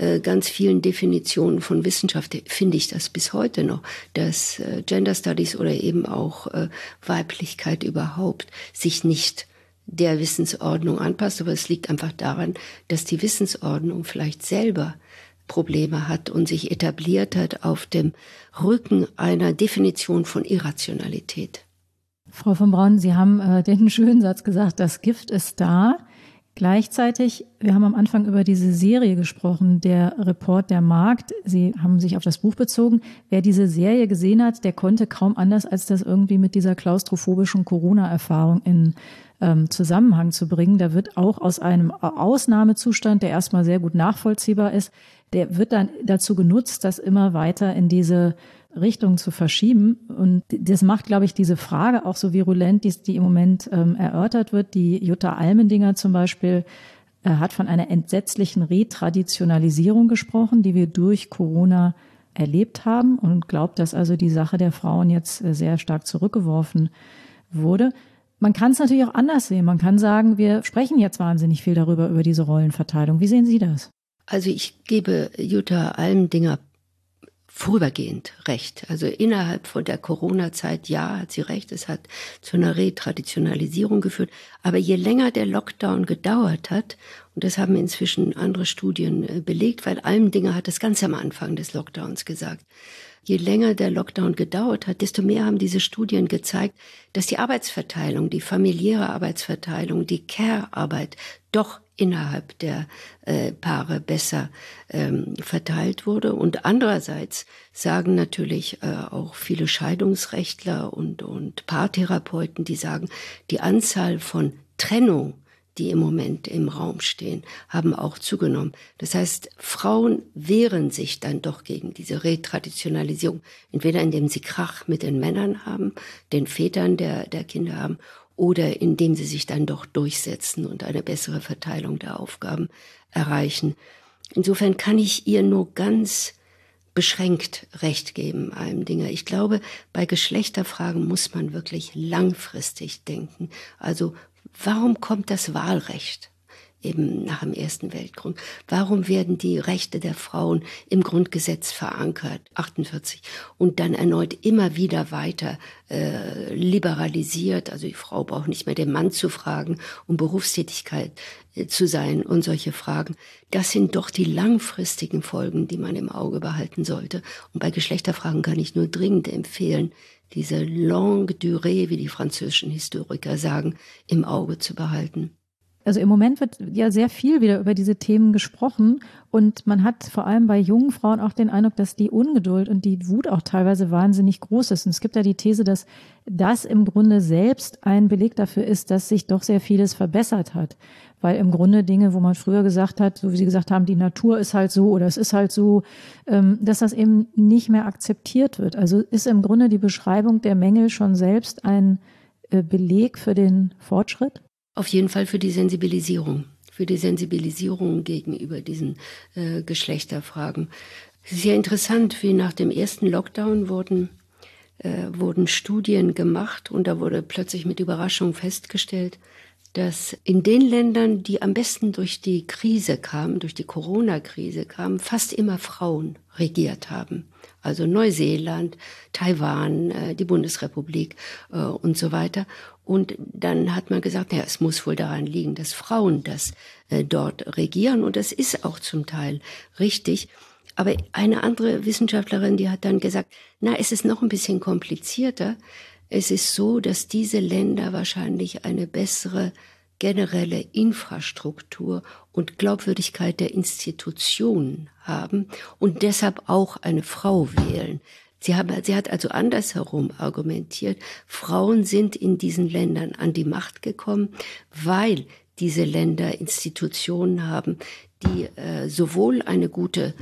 Definitionen von Wissenschaft, finde ich das bis heute noch, dass Gender Studies oder eben auch Weiblichkeit überhaupt sich nicht der Wissensordnung anpasst. Aber es liegt einfach daran, dass die Wissensordnung vielleicht selber Probleme hat und sich etabliert hat auf dem Rücken einer Definition von Irrationalität. Frau von Braun, Sie haben den schönen Satz gesagt, das Gift ist da. Gleichzeitig, wir haben am Anfang über diese Serie gesprochen, der Report der Markt. Sie haben sich auf das Buch bezogen. Wer diese Serie gesehen hat, der konnte kaum anders, als das irgendwie mit dieser klaustrophobischen Corona-Erfahrung in Zusammenhang zu bringen. Da wird auch aus einem Ausnahmezustand, der erstmal sehr gut nachvollziehbar ist, der wird dann dazu genutzt, das immer weiter in diese Richtung zu verschieben. Und das macht, glaube ich, diese Frage auch so virulent, die im Moment erörtert wird. Die Jutta Almendinger zum Beispiel Er hat von einer entsetzlichen Retraditionalisierung gesprochen, die wir durch Corona erlebt haben, und glaubt, dass also die Sache der Frauen jetzt sehr stark zurückgeworfen wurde. Man kann es natürlich auch anders sehen. Man kann sagen, wir sprechen jetzt wahnsinnig viel darüber, über diese Rollenverteilung. Wie sehen Sie das? Also ich gebe Jutta Almendinger vorübergehend recht. Also innerhalb von der Corona-Zeit, ja, hat sie recht, es hat zu einer Retraditionalisierung geführt. Aber je länger der Lockdown gedauert hat, und das haben inzwischen andere Studien belegt, weil Almendinger hat das ganz am Anfang des Lockdowns gesagt, je länger der Lockdown gedauert hat, desto mehr haben diese Studien gezeigt, dass die Arbeitsverteilung, die familiäre Arbeitsverteilung, die Care-Arbeit doch innerhalb der Paare besser verteilt wurde. Und andererseits sagen natürlich auch viele Scheidungsrechtler und Paartherapeuten, die sagen, die Anzahl von Trennungen, die im Moment im Raum stehen, haben auch zugenommen. Das heißt, Frauen wehren sich dann doch gegen diese Retraditionalisierung, entweder indem sie Krach mit den Männern haben, den Vätern der Kinder haben, oder indem sie sich dann doch durchsetzen und eine bessere Verteilung der Aufgaben erreichen. Insofern kann ich ihr nur ganz beschränkt Recht geben, Almendinger. Ich glaube, bei Geschlechterfragen muss man wirklich langfristig denken. Also warum kommt das Wahlrecht eben nach dem Ersten Weltkrieg? Warum werden die Rechte der Frauen im Grundgesetz verankert, 48, und dann erneut immer wieder weiter liberalisiert? Also die Frau braucht nicht mehr den Mann zu fragen, um Berufstätigkeit zu sein und solche Fragen. Das sind doch die langfristigen Folgen, die man im Auge behalten sollte. Und bei Geschlechterfragen kann ich nur dringend empfehlen, diese longue durée, wie die französischen Historiker sagen, im Auge zu behalten. Also im Moment wird ja sehr viel wieder über diese Themen gesprochen, und man hat vor allem bei jungen Frauen auch den Eindruck, dass die Ungeduld und die Wut auch teilweise wahnsinnig groß ist. Und es gibt ja die These, dass das im Grunde selbst ein Beleg dafür ist, dass sich doch sehr vieles verbessert hat. Weil im Grunde Dinge, wo man früher gesagt hat, so wie Sie gesagt haben, die Natur ist halt so oder es ist halt so, dass das eben nicht mehr akzeptiert wird. Also ist im Grunde die Beschreibung der Mängel schon selbst ein Beleg für den Fortschritt? Auf jeden Fall für die Sensibilisierung gegenüber diesen Geschlechterfragen. Es ist ja interessant, wie nach dem ersten Lockdown wurden Studien gemacht, und da wurde plötzlich mit Überraschung festgestellt, dass in den Ländern, die am besten durch die Krise kamen, durch die Corona-Krise kamen, fast immer Frauen regiert haben. Also Neuseeland, Taiwan, die Bundesrepublik und so weiter. Und dann hat man gesagt, ja, es muss wohl daran liegen, dass Frauen das dort regieren. Und das ist auch zum Teil richtig. Aber eine andere Wissenschaftlerin, die hat dann gesagt, na, es ist noch ein bisschen komplizierter. Es ist so, dass diese Länder wahrscheinlich eine bessere generelle Infrastruktur und Glaubwürdigkeit der Institutionen haben und deshalb auch eine Frau wählen. Sie hat also andersherum argumentiert, Frauen sind in diesen Ländern an die Macht gekommen, weil diese Länder Institutionen haben, die sowohl eine gute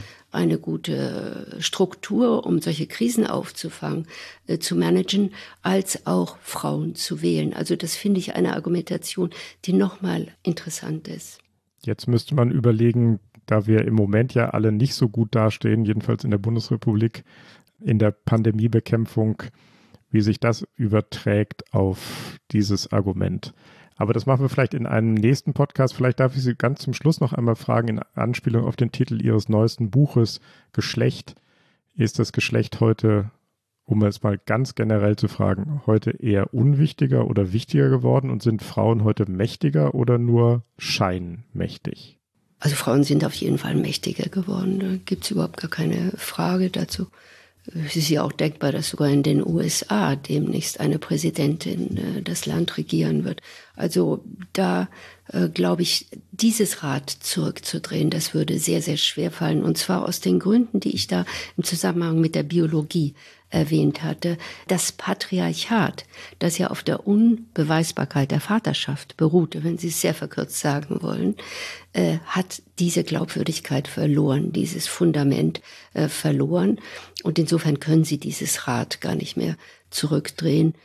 Struktur, um solche Krisen aufzufangen, zu managen, als auch Frauen zu wählen. Also das finde ich eine Argumentation, die nochmal interessant ist. Jetzt müsste man überlegen, da wir im Moment ja alle nicht so gut dastehen, jedenfalls in der Bundesrepublik, in der Pandemiebekämpfung, wie sich das überträgt auf dieses Argument. Aber das machen wir vielleicht in einem nächsten Podcast. Vielleicht darf ich Sie ganz zum Schluss noch einmal fragen, in Anspielung auf den Titel Ihres neuesten Buches, Geschlecht. Ist das Geschlecht heute, um es mal ganz generell zu fragen, heute eher unwichtiger oder wichtiger geworden, und sind Frauen heute mächtiger oder nur scheinmächtig? Also Frauen sind auf jeden Fall mächtiger geworden. Da gibt es überhaupt gar keine Frage dazu. Es ist ja auch denkbar, dass sogar in den USA demnächst eine Präsidentin das Land regieren wird. Also da glaube ich, dieses Rad zurückzudrehen, das würde sehr, sehr schwer fallen. Und zwar aus den Gründen, die ich da im Zusammenhang mit der Biologie erwähnt hatte. Das Patriarchat, das ja auf der Unbeweisbarkeit der Vaterschaft beruhte, wenn Sie es sehr verkürzt sagen wollen, hat diese Glaubwürdigkeit verloren, dieses Fundament verloren. Und insofern können Sie dieses Rad gar nicht mehr zurückdrehen.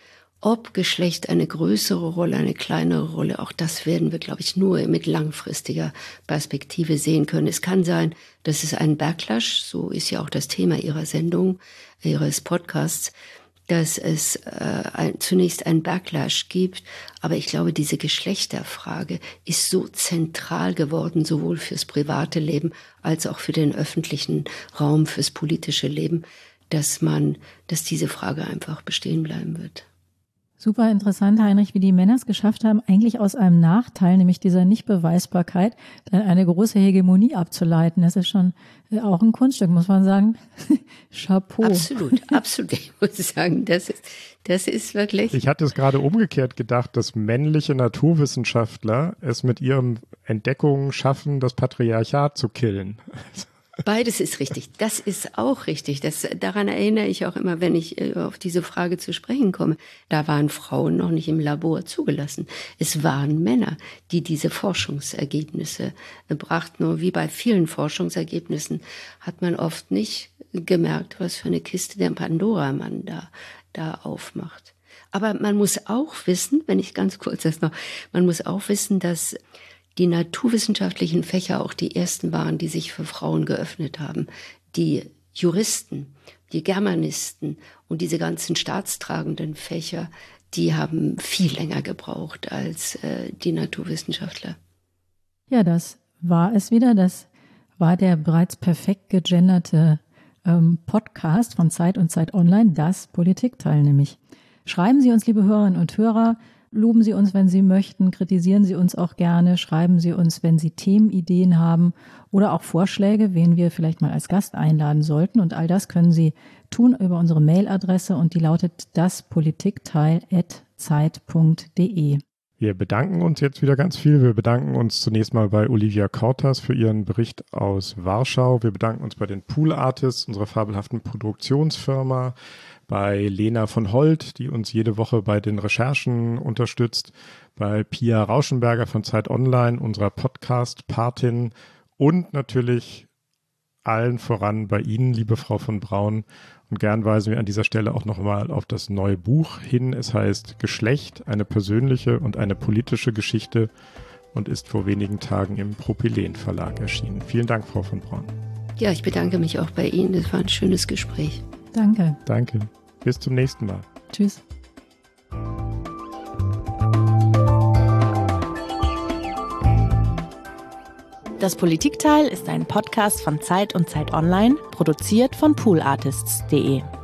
Ob Geschlecht eine größere Rolle, eine kleinere Rolle, auch das werden wir, glaube ich, nur mit langfristiger Perspektive sehen können. Es kann sein, dass es einen Backlash, so ist ja auch das Thema Ihrer Sendung, Ihres Podcasts, dass es zunächst einen Backlash gibt. Aber ich glaube, diese Geschlechterfrage ist so zentral geworden, sowohl fürs private Leben als auch für den öffentlichen Raum, fürs politische Leben, dass diese Frage einfach bestehen bleiben wird. Super interessant, Heinrich, wie die Männer es geschafft haben, eigentlich aus einem Nachteil, nämlich dieser Nichtbeweisbarkeit, eine große Hegemonie abzuleiten. Das ist schon auch ein Kunststück, muss man sagen. Chapeau. Absolut. Ich muss sagen, das ist wirklich... Ich hatte es gerade umgekehrt gedacht, dass männliche Naturwissenschaftler es mit ihren Entdeckungen schaffen, das Patriarchat zu killen. Beides ist richtig. Das ist auch richtig. Daran erinnere ich auch immer, wenn ich auf diese Frage zu sprechen komme. Da waren Frauen noch nicht im Labor zugelassen. Es waren Männer, die diese Forschungsergebnisse brachten. Und wie bei vielen Forschungsergebnissen hat man oft nicht gemerkt, was für eine Kiste der Pandora man da aufmacht. Aber man muss auch wissen, man muss auch wissen, dass die naturwissenschaftlichen Fächer auch die ersten waren, die sich für Frauen geöffnet haben. Die Juristen, die Germanisten und diese ganzen staatstragenden Fächer, die haben viel länger gebraucht als die Naturwissenschaftler. Ja, das war es wieder. Das war der bereits perfekt gegenderte Podcast von Zeit und Zeit Online, das Politikteil nämlich. Schreiben Sie uns, liebe Hörerinnen und Hörer, loben Sie uns, wenn Sie möchten, kritisieren Sie uns auch gerne, schreiben Sie uns, wenn Sie Themenideen haben oder auch Vorschläge, wen wir vielleicht mal als Gast einladen sollten. Und all das können Sie tun über unsere Mailadresse und die lautet daspolitikteil@zeit.de. Wir bedanken uns jetzt wieder ganz viel. Wir bedanken uns zunächst mal bei Olivia Kortas für ihren Bericht aus Warschau. Wir bedanken uns bei den Pool Artists, unserer fabelhaften Produktionsfirma, bei Lena von Holt, die uns jede Woche bei den Recherchen unterstützt, bei Pia Rauschenberger von Zeit Online, unserer Podcast-Patin und natürlich allen voran bei Ihnen, liebe Frau von Braun. Und gern weisen wir an dieser Stelle auch nochmal auf das neue Buch hin. Es heißt Geschlecht, eine persönliche und eine politische Geschichte und ist vor wenigen Tagen im Propylen Verlag erschienen. Vielen Dank, Frau von Braun. Ja, ich bedanke mich auch bei Ihnen. Das war ein schönes Gespräch. Danke. Danke. Bis zum nächsten Mal. Tschüss. Das Politikteil ist ein Podcast von Zeit und Zeit Online, produziert von poolartists.de.